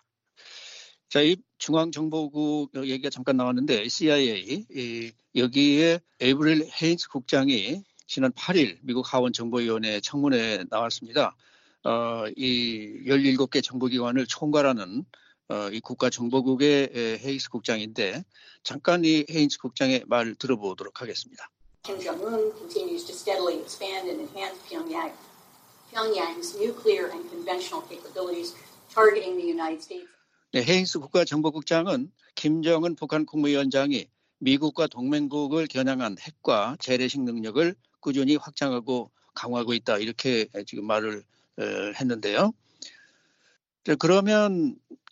자, 이 중앙정보국 얘기가 잠깐 나왔는데 씨아이에이 이, 여기에 에이브릴 헤인스 국장이 지난 팔 일 미국 하원 정보위원회 청문회에 나왔습니다. 어, 이 열일곱 개 정보기관을 총괄하는 어, 이 국가정보국의 헤인스 국장인데, 잠깐 이 헤인스 국장의 말 들어보도록 하겠습니다. Kim Jong-un continues to steadily expand and enhance Pyongyang, Pyongyang's nuclear and conventional capabilities, targeting the United States. 네, 헤인스 국가정보국장은 김정은 북한 국무위원장이 미국과 동맹국을 겨냥한 핵과 재래식 능력을 꾸준히 확장하고 강화하고 있다 이렇게 지금 말을 했는데요. 그러면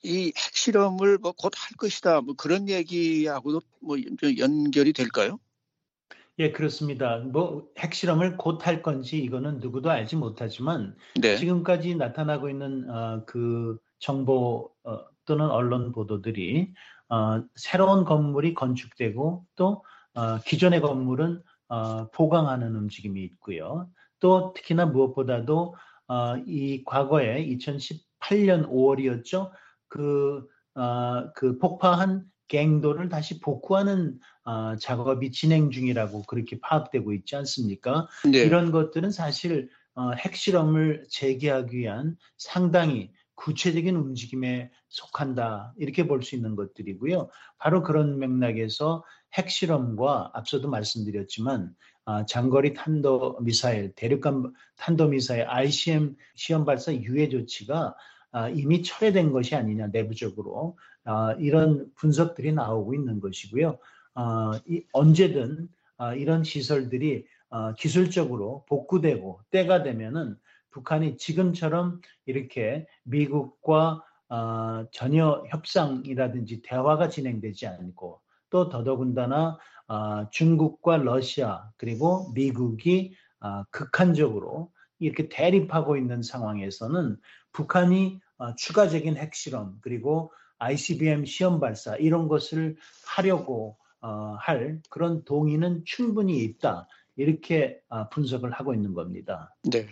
이 핵실험을 뭐 곧 할 것이다. 뭐 그런 얘기하고도 뭐 연결이 될까요? 예, 그렇습니다. 뭐 핵실험을 곧 할 건지 이거는 누구도 알지 못하지만 네. 지금까지 나타나고 있는 어, 그 정보 어, 또는 언론 보도들이 어, 새로운 건물이 건축되고 또 어, 기존의 건물은 어, 보강하는 움직임이 있고요. 또 특히나 무엇보다도 어, 이 과거에 이천십팔 년 오월이었죠. 그, 어, 그 폭파한 갱도를 다시 복구하는 어, 작업이 진행 중이라고 그렇게 파악되고 있지 않습니까? 네. 이런 것들은 사실 어, 핵실험을 재개하기 위한 상당히 구체적인 움직임에 속한다 이렇게 볼 수 있는 것들이고요. 바로 그런 맥락에서 핵실험과 앞서도 말씀드렸지만 어, 장거리 탄도미사일, 대륙간 탄도미사일 아이씨엠 시험 발사 유예 조치가 어, 이미 철회된 것이 아니냐 내부적으로 어, 이런 분석들이 나오고 있는 것이고요. 어, 이, 언제든 어, 이런 시설들이 어, 기술적으로 복구되고 때가 되면은 북한이 지금처럼 이렇게 미국과 어, 전혀 협상이라든지 대화가 진행되지 않고 또 더더군다나 어, 중국과 러시아 그리고 미국이 어, 극한적으로 이렇게 대립하고 있는 상황에서는 북한이 어, 추가적인 핵실험 그리고 아이씨비엠 시험 발사 이런 것을 하려고 어, 할 그런 동의는 충분히 있다. 이렇게 어, 분석을 하고 있는 겁니다. 네.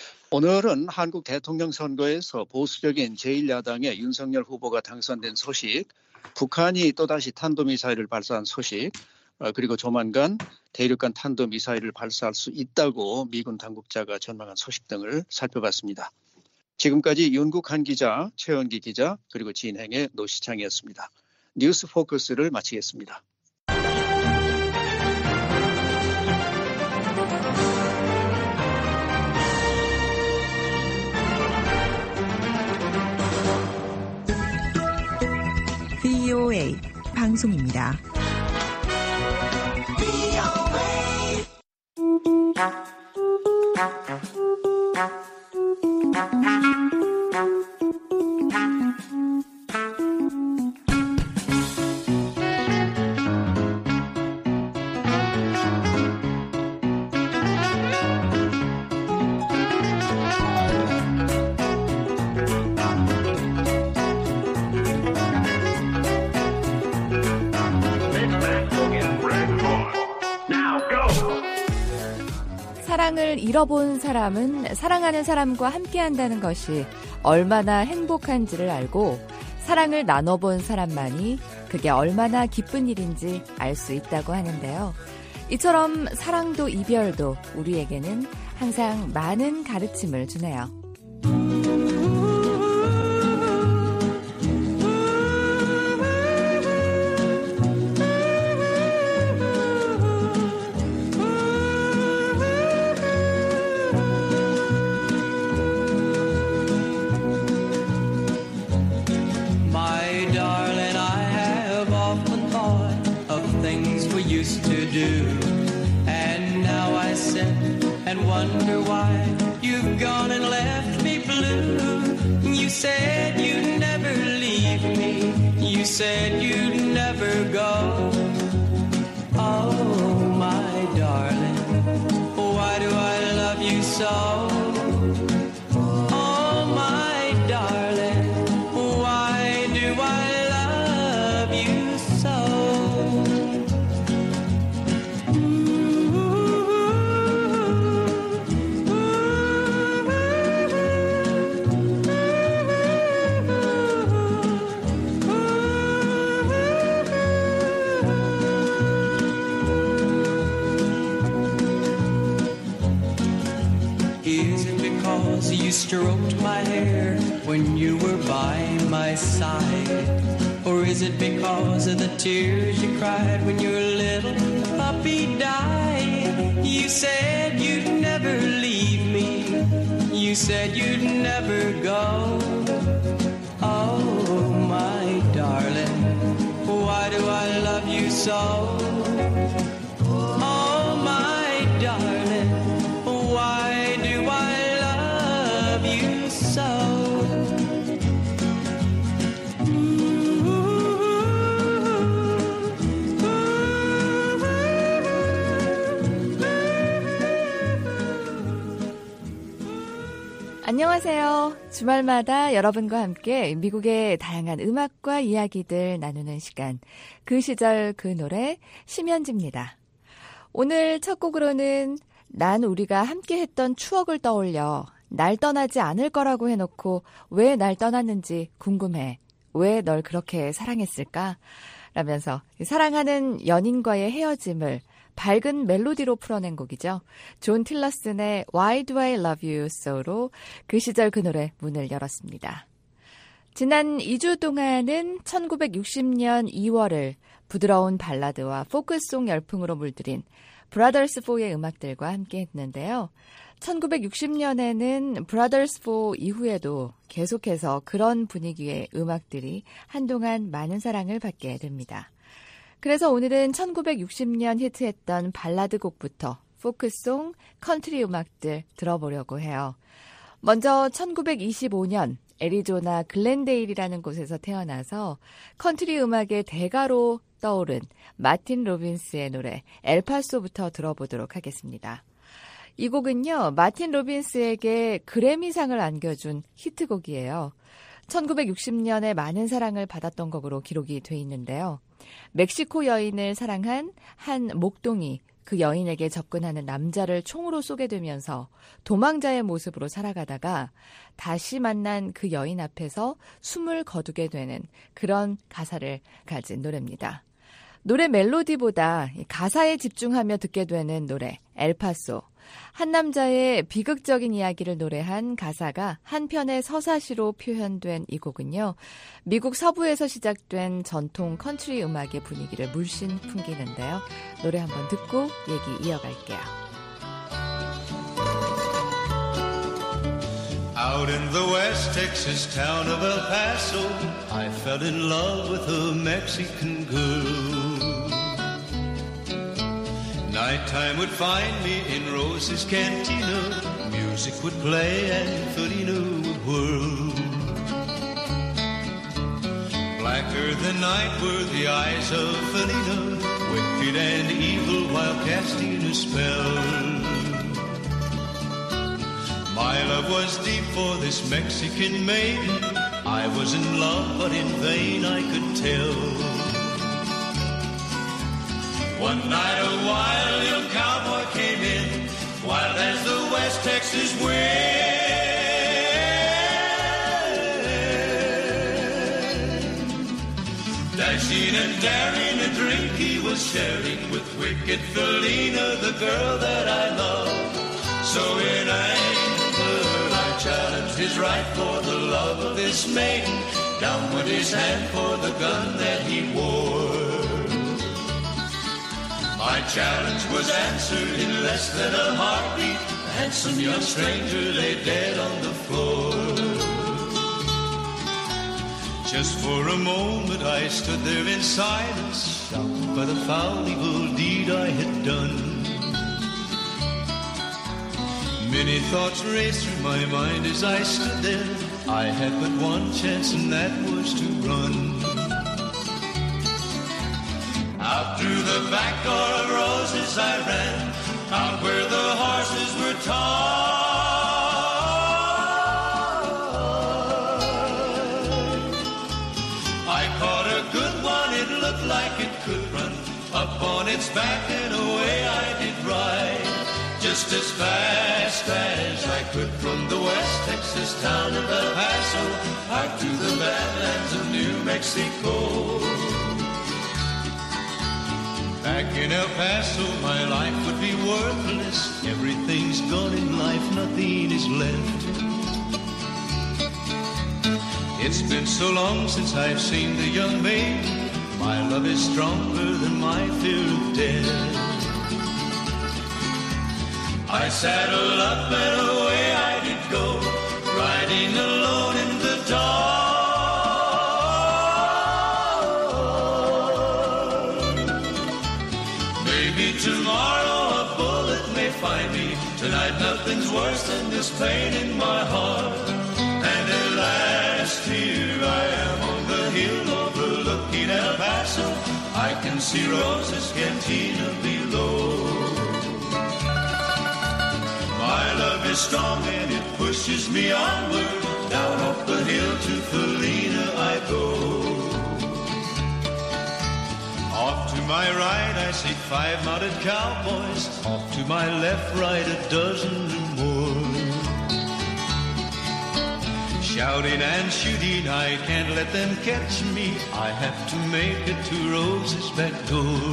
오늘은 한국 대통령 선거에서 보수적인 제일 야당의 윤석열 후보가 당선된 소식, 북한이 또다시 탄도미사일을 발사한 소식, 어, 그리고 조만간 대륙간 탄도미사일을 발사할 수 있다고 미군 당국자가 전망한 소식 등을 살펴봤습니다. 지금까지 윤국한 기자, 최원기 기자, 그리고 진행의 노시창이었습니다. 뉴스 포커스를 마치겠습니다. 브이오에이 방송입니다. 사랑을 잃어본 사람은 사랑하는 사람과 함께한다는 것이 얼마나 행복한지를 알고 사랑을 나눠본 사람만이 그게 얼마나 기쁜 일인지 알 수 있다고 하는데요. 이처럼 사랑도 이별도 우리에게는 항상 많은 가르침을 주네요. And wonder why you've gone and left me blue. You said you'd never leave me. You said you'd never go. Oh, my darling, why do I love you so? Oh, my darling, why do I love you so? You stroked my hair when you were by my side? Or is it because of the tears you cried when your little puppy died? You said you'd never leave me. You said you'd never go. Oh, my darling, why do I love you so? Oh, my darling, why do I love you so? 안녕하세요. 주말마다 여러분과 함께 미국의 다양한 음악과 이야기들 나누는 시간. 그 시절 그 노래 심현지입니다. 오늘 첫 곡으로는 난 우리가 함께 했던 추억을 떠올려 날 떠나지 않을 거라고 해놓고 왜 날 떠났는지 궁금해. 왜 널 그렇게 사랑했을까? 라면서 사랑하는 연인과의 헤어짐을 밝은 멜로디로 풀어낸 곡이죠. 존 틸러슨의 Why Do I Love You So로 그 시절 그 노래 문을 열었습니다. 지난 이 주 동안은 천구백육십 년 이월을 부드러운 발라드와 포크송 열풍으로 물들인 브라더스 포의 음악들과 함께 했는데요. 천구백육십 년에는 브라더스 포 이후에도 계속해서 그런 분위기의 음악들이 한동안 많은 사랑을 받게 됩니다. 그래서 오늘은 천구백육십 년 히트했던 발라드 곡부터 포크송, 컨트리 음악들 들어보려고 해요. 먼저 천구백이십오 년 애리조나 글렌데일이라는 곳에서 태어나서 컨트리 음악의 대가로 떠오른 마틴 로빈스의 노래 엘파소부터 들어보도록 하겠습니다. 이 곡은요, 마틴 로빈스에게 그래미상을 안겨준 히트곡이에요. 천구백육십 년에 많은 사랑을 받았던 곡으로 기록이 돼 있는데요. 멕시코 여인을 사랑한 한 목동이 그 여인에게 접근하는 남자를 총으로 쏘게 되면서 도망자의 모습으로 살아가다가 다시 만난 그 여인 앞에서 숨을 거두게 되는 그런 가사를 가진 노래입니다. 노래 멜로디보다 가사에 집중하며 듣게 되는 노래 엘파소. 한 남자의 비극적인 이야기를 노래한 가사가 한 편의 서사시로 표현된 이 곡은요. 미국 서부에서 시작된 전통 컨트리 음악의 분위기를 물씬 풍기는데요. 노래 한번 듣고 얘기 이어갈게요. Out in the West Texas town of El Paso, I fell in love with a Mexican girl. Nighttime would find me in Rose's Cantina. Music would play and Felina would whirl. Blacker than night were the eyes of Felina, wicked and evil while casting a spell. My love was deep for this Mexican maiden. I was in love, but in vain I could tell. One night a wild young cowboy came in, wild as the West Texas wind. Dashing and daring, a drink he was sharing with wicked Felina, the girl that I love. So in anger I challenged his right for the love of this maiden. Down went his hand for the gun that he wore. My challenge was answered in less than a heartbeat. A handsome young stranger lay dead on the floor. Just for a moment I stood there in silence, shocked by the foul evil deed I had done. Many thoughts raced through my mind as I stood there. I had but one chance and that was to run. Out through the back door of Roses I ran, out where the horses were tied. I caught a good one, it looked like it could run. Up on its back and away I did ride, just as fast as I could from the West Texas town of El Paso out to the badlands of New Mexico. Back in El Paso, my life would be worthless. Everything's gone in life, nothing is left. It's been so long since I've seen the young maid. My love is stronger than my fear of death. I saddled up and away I did go, riding alone in the dark. Tomorrow a bullet may find me. Tonight nothing's worse than this pain in my heart. And at last here I am on the hill overlooking El Paso. I can see Rose's Cantina below. My love is strong and it will pushes me onward. Down up the hill to Felina I go. Off to my right I see five mounted cowboys. Off to my left, right, a dozen or more. Shouting and shooting, I can't let them catch me. I have to make it to Rose's back door.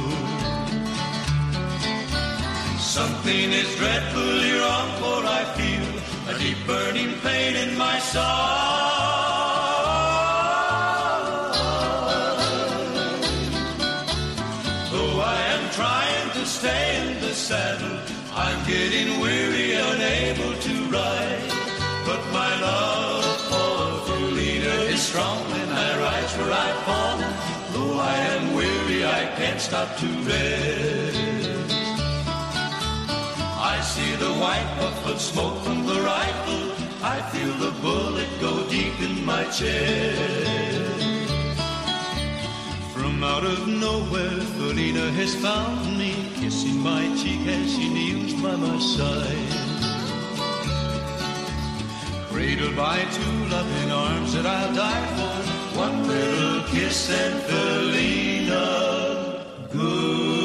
Something is dreadfully wrong, for I feel a deep burning pain in my soul. Though I am trying to stay in the saddle, I'm getting weary, unable to ride. But my love for Felina is strong, and I rise where I fall. Though I am weary, I can't stop to rest. I see the white puff of smoke from the rifle. I feel the bullet go deep in my chest. From out of nowhere, Felina has found me, kissing my cheek as she kneels by my side. Cradled by two loving arms that I'll die for. One little kiss and Felina, good.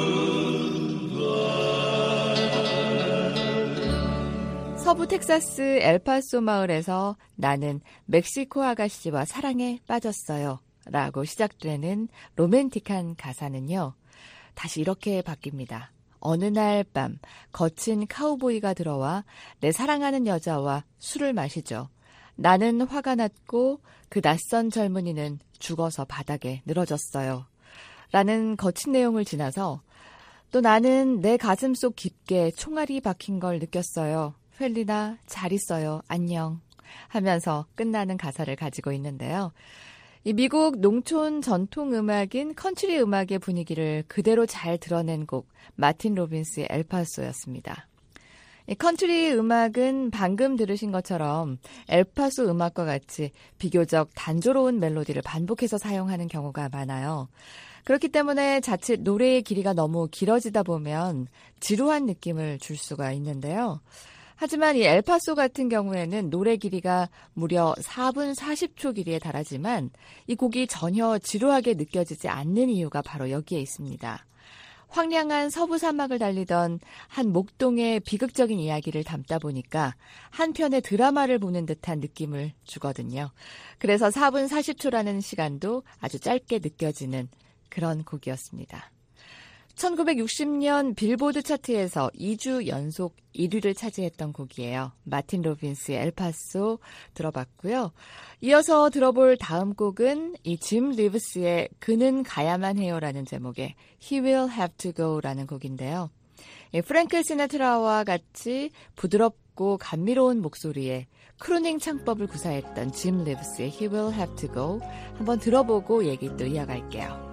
서부 텍사스 엘파소 마을에서 나는 멕시코 아가씨와 사랑에 빠졌어요 라고 시작되는 로맨틱한 가사는요, 다시 이렇게 바뀝니다. 어느 날 밤 거친 카우보이가 들어와 내 사랑하는 여자와 술을 마시죠. 나는 화가 났고 그 낯선 젊은이는 죽어서 바닥에 늘어졌어요 라는 거친 내용을 지나서 또 나는 내 가슴 속 깊게 총알이 박힌 걸 느꼈어요. 펠리나 잘 있어요. 안녕 하면서 끝나는 가사를 가지고 있는데요. 이 미국 농촌 전통 음악인 컨트리 음악의 분위기를 그대로 잘 드러낸 곡 마틴 로빈스의 엘파소였습니다. 이 컨트리 음악은 방금 들으신 것처럼 엘파소 음악과 같이 비교적 단조로운 멜로디를 반복해서 사용하는 경우가 많아요. 그렇기 때문에 자칫 노래의 길이가 너무 길어지다 보면 지루한 느낌을 줄 수가 있는데요. 하지만 이 엘파소 같은 경우에는 노래 길이가 무려 사 분 사십 초 길이에 달하지만 이 곡이 전혀 지루하게 느껴지지 않는 이유가 바로 여기에 있습니다. 황량한 서부 사막을 달리던 한 목동의 비극적인 이야기를 담다 보니까 한편의 드라마를 보는 듯한 느낌을 주거든요. 그래서 사 분 사십 초라는 시간도 아주 짧게 느껴지는 그런 곡이었습니다. 천구백육십 년 빌보드 차트에서 이 주 연속 일 위를 차지했던 곡이에요. 마틴 로빈스의 엘파소 들어봤고요. 이어서 들어볼 다음 곡은 이 짐 리브스의 그는 가야만 해요라는 제목의 He Will Have to Go라는 곡인데요. 프랭크 시나트라와 같이 부드럽고 감미로운 목소리에 크루닝 창법을 구사했던 짐 리브스의 He Will Have to Go 한번 들어보고 얘기 또 이어갈게요.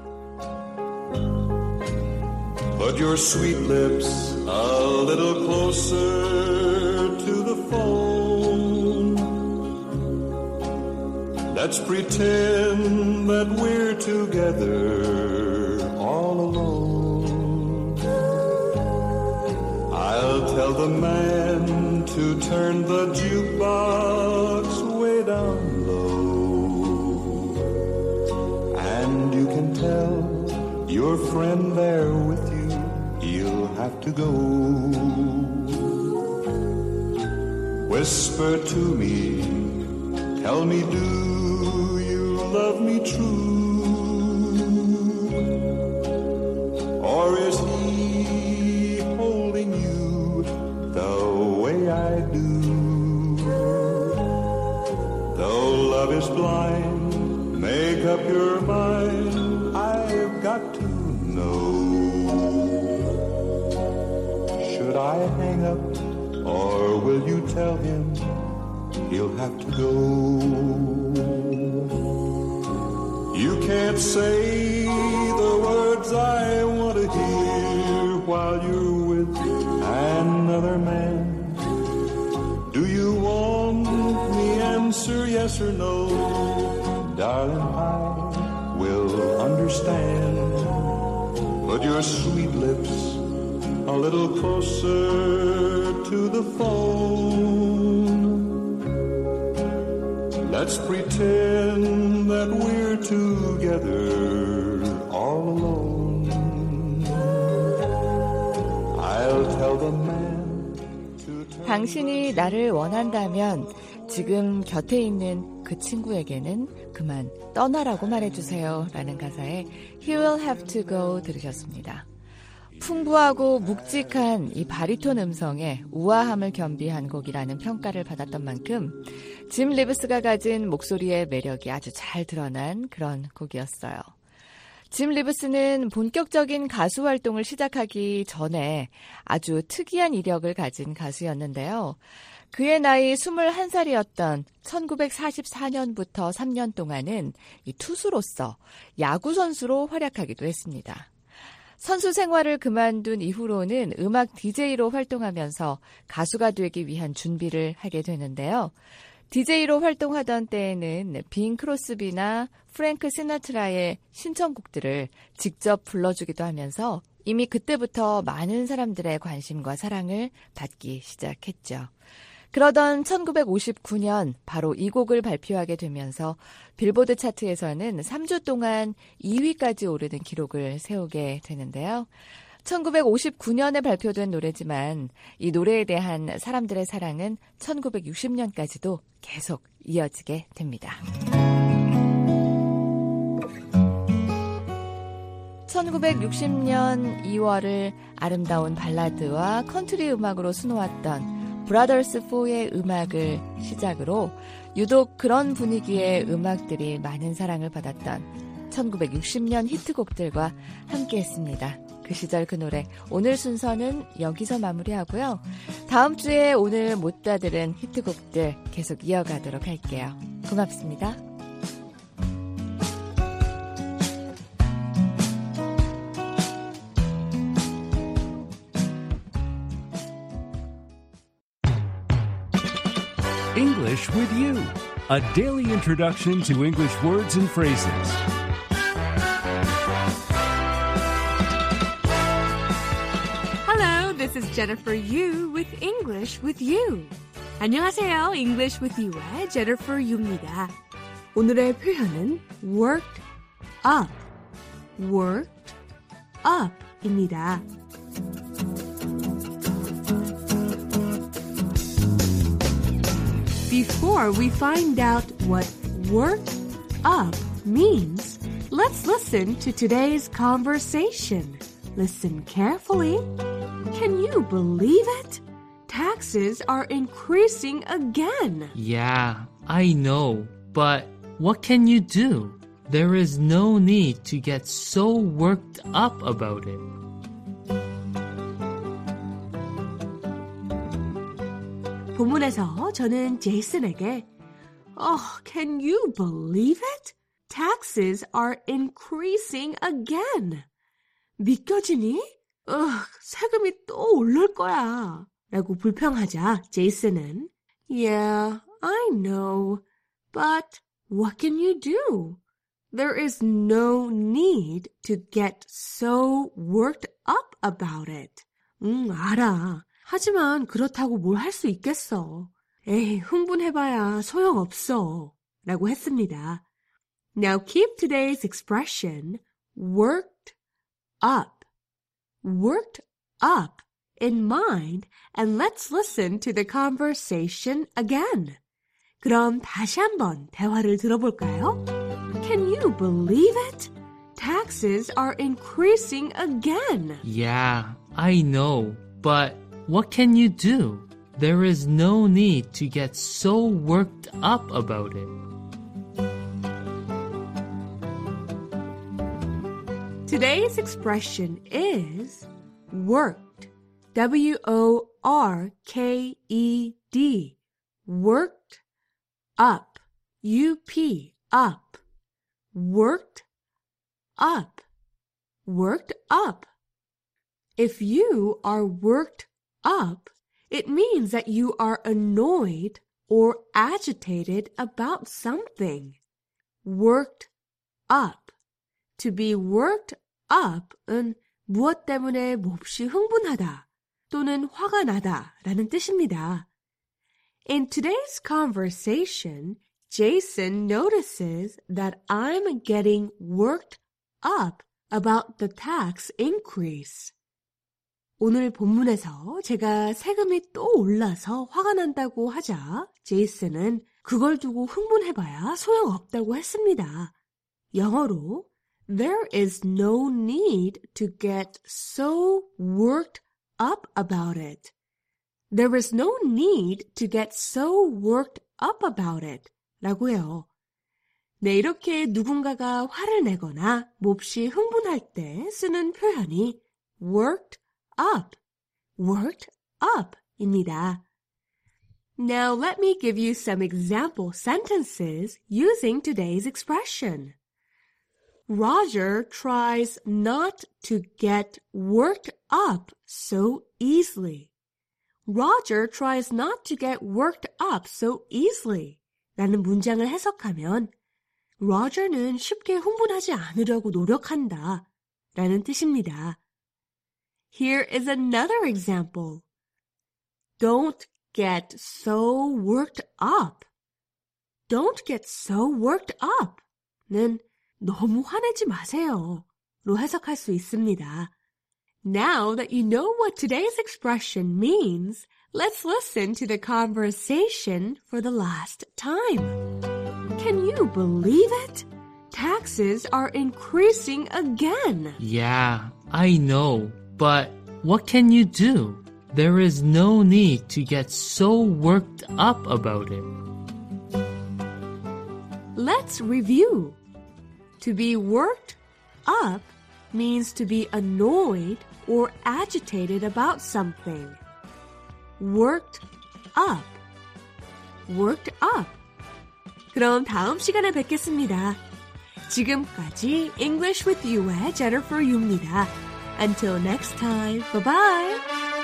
Put your sweet lips a little closer to the phone. Let's pretend that we're together all alone. I'll tell the man to turn the jukebox way down low. And you can tell your friend there with you, he'll have to go. Whisper to me, tell me, do you love me true? Or is he holding you the way I do? Though love is blind, make up your mind, I've got to know. Should I hang up, or will you tell him he'll have to go? You can't say the words I want to hear while you're with another man. Do you want me answer yes or no? Darling, I will understand. Put your sweet lips a little closer to the phone. Let's pretend that we're together all alone. I'll tell the man to tell 당신이 나를 원한다면 지금 곁에 있는 그 친구에게는 그만 떠나라고 말해주세요 라는 가사의 He will have to go 들으셨습니다. 풍부하고 묵직한 이 바리톤 음성에 우아함을 겸비한 곡이라는 평가를 받았던 만큼 짐 리브스가 가진 목소리의 매력이 아주 잘 드러난 그런 곡이었어요. 짐 리브스는 본격적인 가수 활동을 시작하기 전에 아주 특이한 이력을 가진 가수였는데요. 그의 나이 스물한 살이었던 천구백사십사 년부터 삼 년 동안은 이 투수로서 야구 선수로 활약하기도 했습니다. 선수 생활을 그만둔 이후로는 음악 디제이로 활동하면서 가수가 되기 위한 준비를 하게 되는데요. 디제이로 활동하던 때에는 빈 크로스비나 프랭크 시나트라의 신청곡들을 직접 불러주기도 하면서 이미 그때부터 많은 사람들의 관심과 사랑을 받기 시작했죠. 그러던 천구백오십구 년 바로 이 곡을 발표하게 되면서 빌보드 차트에서는 삼 주 동안 이 위까지 오르는 기록을 세우게 되는데요. 천구백오십구 년에 발표된 노래지만 이 노래에 대한 사람들의 사랑은 천구백육십 년까지도 계속 이어지게 됩니다. 천구백육십 년 이월을 아름다운 발라드와 컨트리 음악으로 수놓았던 브라더스 포의 음악을 시작으로 유독 그런 분위기의 음악들이 많은 사랑을 받았던 천구백육십 년 히트곡들과 함께했습니다. 그 시절 그 노래 오늘 순서는 여기서 마무리하고요. 다음 주에 오늘 못 다 들은 히트곡들 계속 이어가도록 할게요. 고맙습니다. English with you, a daily introduction to English words and phrases. Hello, this is Jennifer Yu with English with You. 안녕하세요, English with You의 Jennifer Yu입니다. 오늘의 표현은 worked up, worked up입니다. Before we find out what worked up means, let's listen to today's conversation. Listen carefully. Can you believe it? Taxes are increasing again. Yeah, I know, but what can you do? There is no need to get so worked up about it. 본문에서 저는 제이슨에게 Oh, can you believe it? Taxes are increasing again. 믿겨지니? ugh, 세금이 또 오를 거야. 라고 불평하자 제이슨은 Yeah, I know. But what can you do? There is no need to get so worked up about it. 응, 알아. 하지만 그렇다고 뭘 할 수 있겠어. 에이, 흥분해봐야 소용없어. 라고 했습니다. Now keep today's expression worked up, worked up in mind and let's listen to the conversation again. 그럼 다시 한번 대화를 들어볼까요? Can you believe it? Taxes are increasing again. Yeah, I know, but what can you do? There is no need to get so worked up about it. Today's expression is worked. W O R K E D. Worked up. U P. Up. Worked up. Worked up. If you are worked up, it means that you are annoyed or agitated about something. Worked up. To be worked up은 무엇 때문에 몹시 흥분하다 또는 화가 나다 라는 뜻입니다. In today's conversation, Jason notices that I'm getting worked up about the tax increase. 오늘 본문에서 제가 세금이 또 올라서 화가 난다고 하자 제이슨은 그걸 두고 흥분해봐야 소용없다고 했습니다. 영어로 There is no need to get so worked up about it. There is no need to get so worked up about it. 라고 해요. 네, 이렇게 누군가가 화를 내거나 몹시 흥분할 때 쓰는 표현이 worked up, worked up 입니다. Now let me give you some example sentences using today's expression. Roger tries not to get worked up so easily. Roger tries not to get worked up so easily. 라는 문장을 해석하면 Roger는 쉽게 흥분하지 않으려고 노력한다 라는 뜻입니다. Here is another example. Don't get so worked up. Don't get so worked up 는 너무 화내지 마세요 로 해석할 수 있습니다. Now that you know what today's expression means, let's listen to the conversation for the last time. Can you believe it? Taxes are increasing again. Yeah, I know, but what can you do? There is no need to get so worked up about it. Let's review. To be worked up means to be annoyed or agitated about something. Worked up. Worked up. 그럼 다음 시간에 뵙겠습니다. 지금까지 English with You의 Jennifer Yu입니다. Until next time, bye-bye.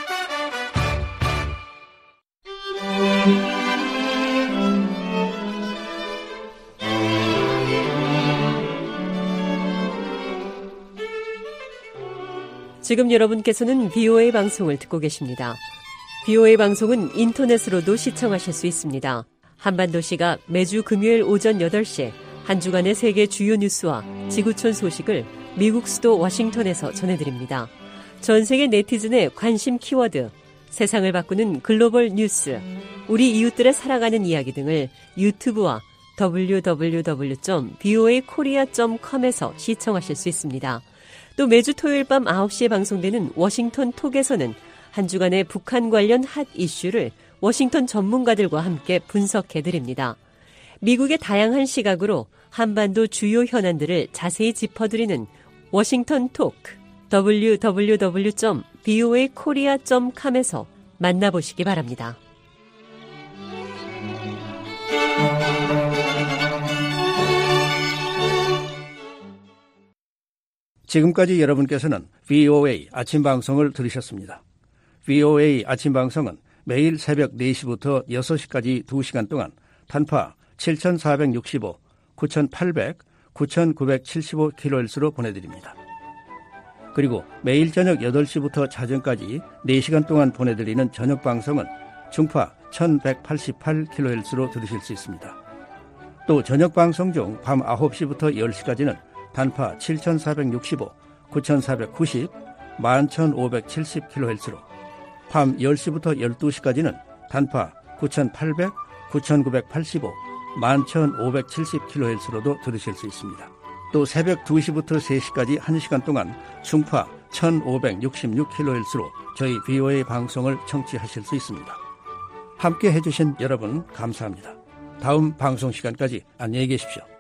지금 여러분께서는 비오에이 방송을 듣고 계십니다. 비오에이 방송은 인터넷으로도 시청하실 수 있습니다. 한반도시가 매주 금요일 오전 여덟 시에 한 주간의 세계 주요 뉴스와 지구촌 소식을 미국 수도 워싱턴에서 전해드립니다. 전 세계 네티즌의 관심 키워드, 세상을 바꾸는 글로벌 뉴스, 우리 이웃들의 살아가는 이야기 등을 유튜브와 더블유 더블유 더블유 점 비오에이 코리아 점 컴에서 시청하실 수 있습니다. 또 매주 토요일 밤 아홉 시에 방송되는 워싱턴 톡에서는 한 주간의 북한 관련 핫 이슈를 워싱턴 전문가들과 함께 분석해드립니다. 미국의 다양한 시각으로 한반도 주요 현안들을 자세히 짚어드리는 워싱턴 톡, 더블유 더블유 더블유 점 비오에이 코리아 점 컴에서 만나보시기 바랍니다. 지금까지 여러분께서는 비오에이 아침 방송을 들으셨습니다. 비오에이 아침 방송은 매일 새벽 네 시부터 여섯 시까지 두 시간 동안 단파 칠천사백육십오, 구천팔백, 구천구백칠십오 킬로헤르츠로 보내드립니다. 그리고 매일 저녁 여덟 시부터 자정까지 네 시간 동안 보내드리는 저녁 방송은 중파 천백팔십팔 킬로헤르츠로 들으실 수 있습니다. 또 저녁 방송 중 밤 아홉 시부터 열 시까지는 단파 칠천사백육십오, 구천사백구십, 만천오백칠십 킬로헤르츠로, 밤 열 시부터 열두 시까지는 단파 구천팔백, 구천구백팔십오, 만천오백칠십 킬로헤르츠로도 들으실 수 있습니다. 또 새벽 두 시부터 세 시까지 한 시간 동안 중파 천오백육십육 킬로헤르츠로 저희 비오에이 방송을 청취하실 수 있습니다. 함께 해주신 여러분 감사합니다. 다음 방송 시간까지 안녕히 계십시오.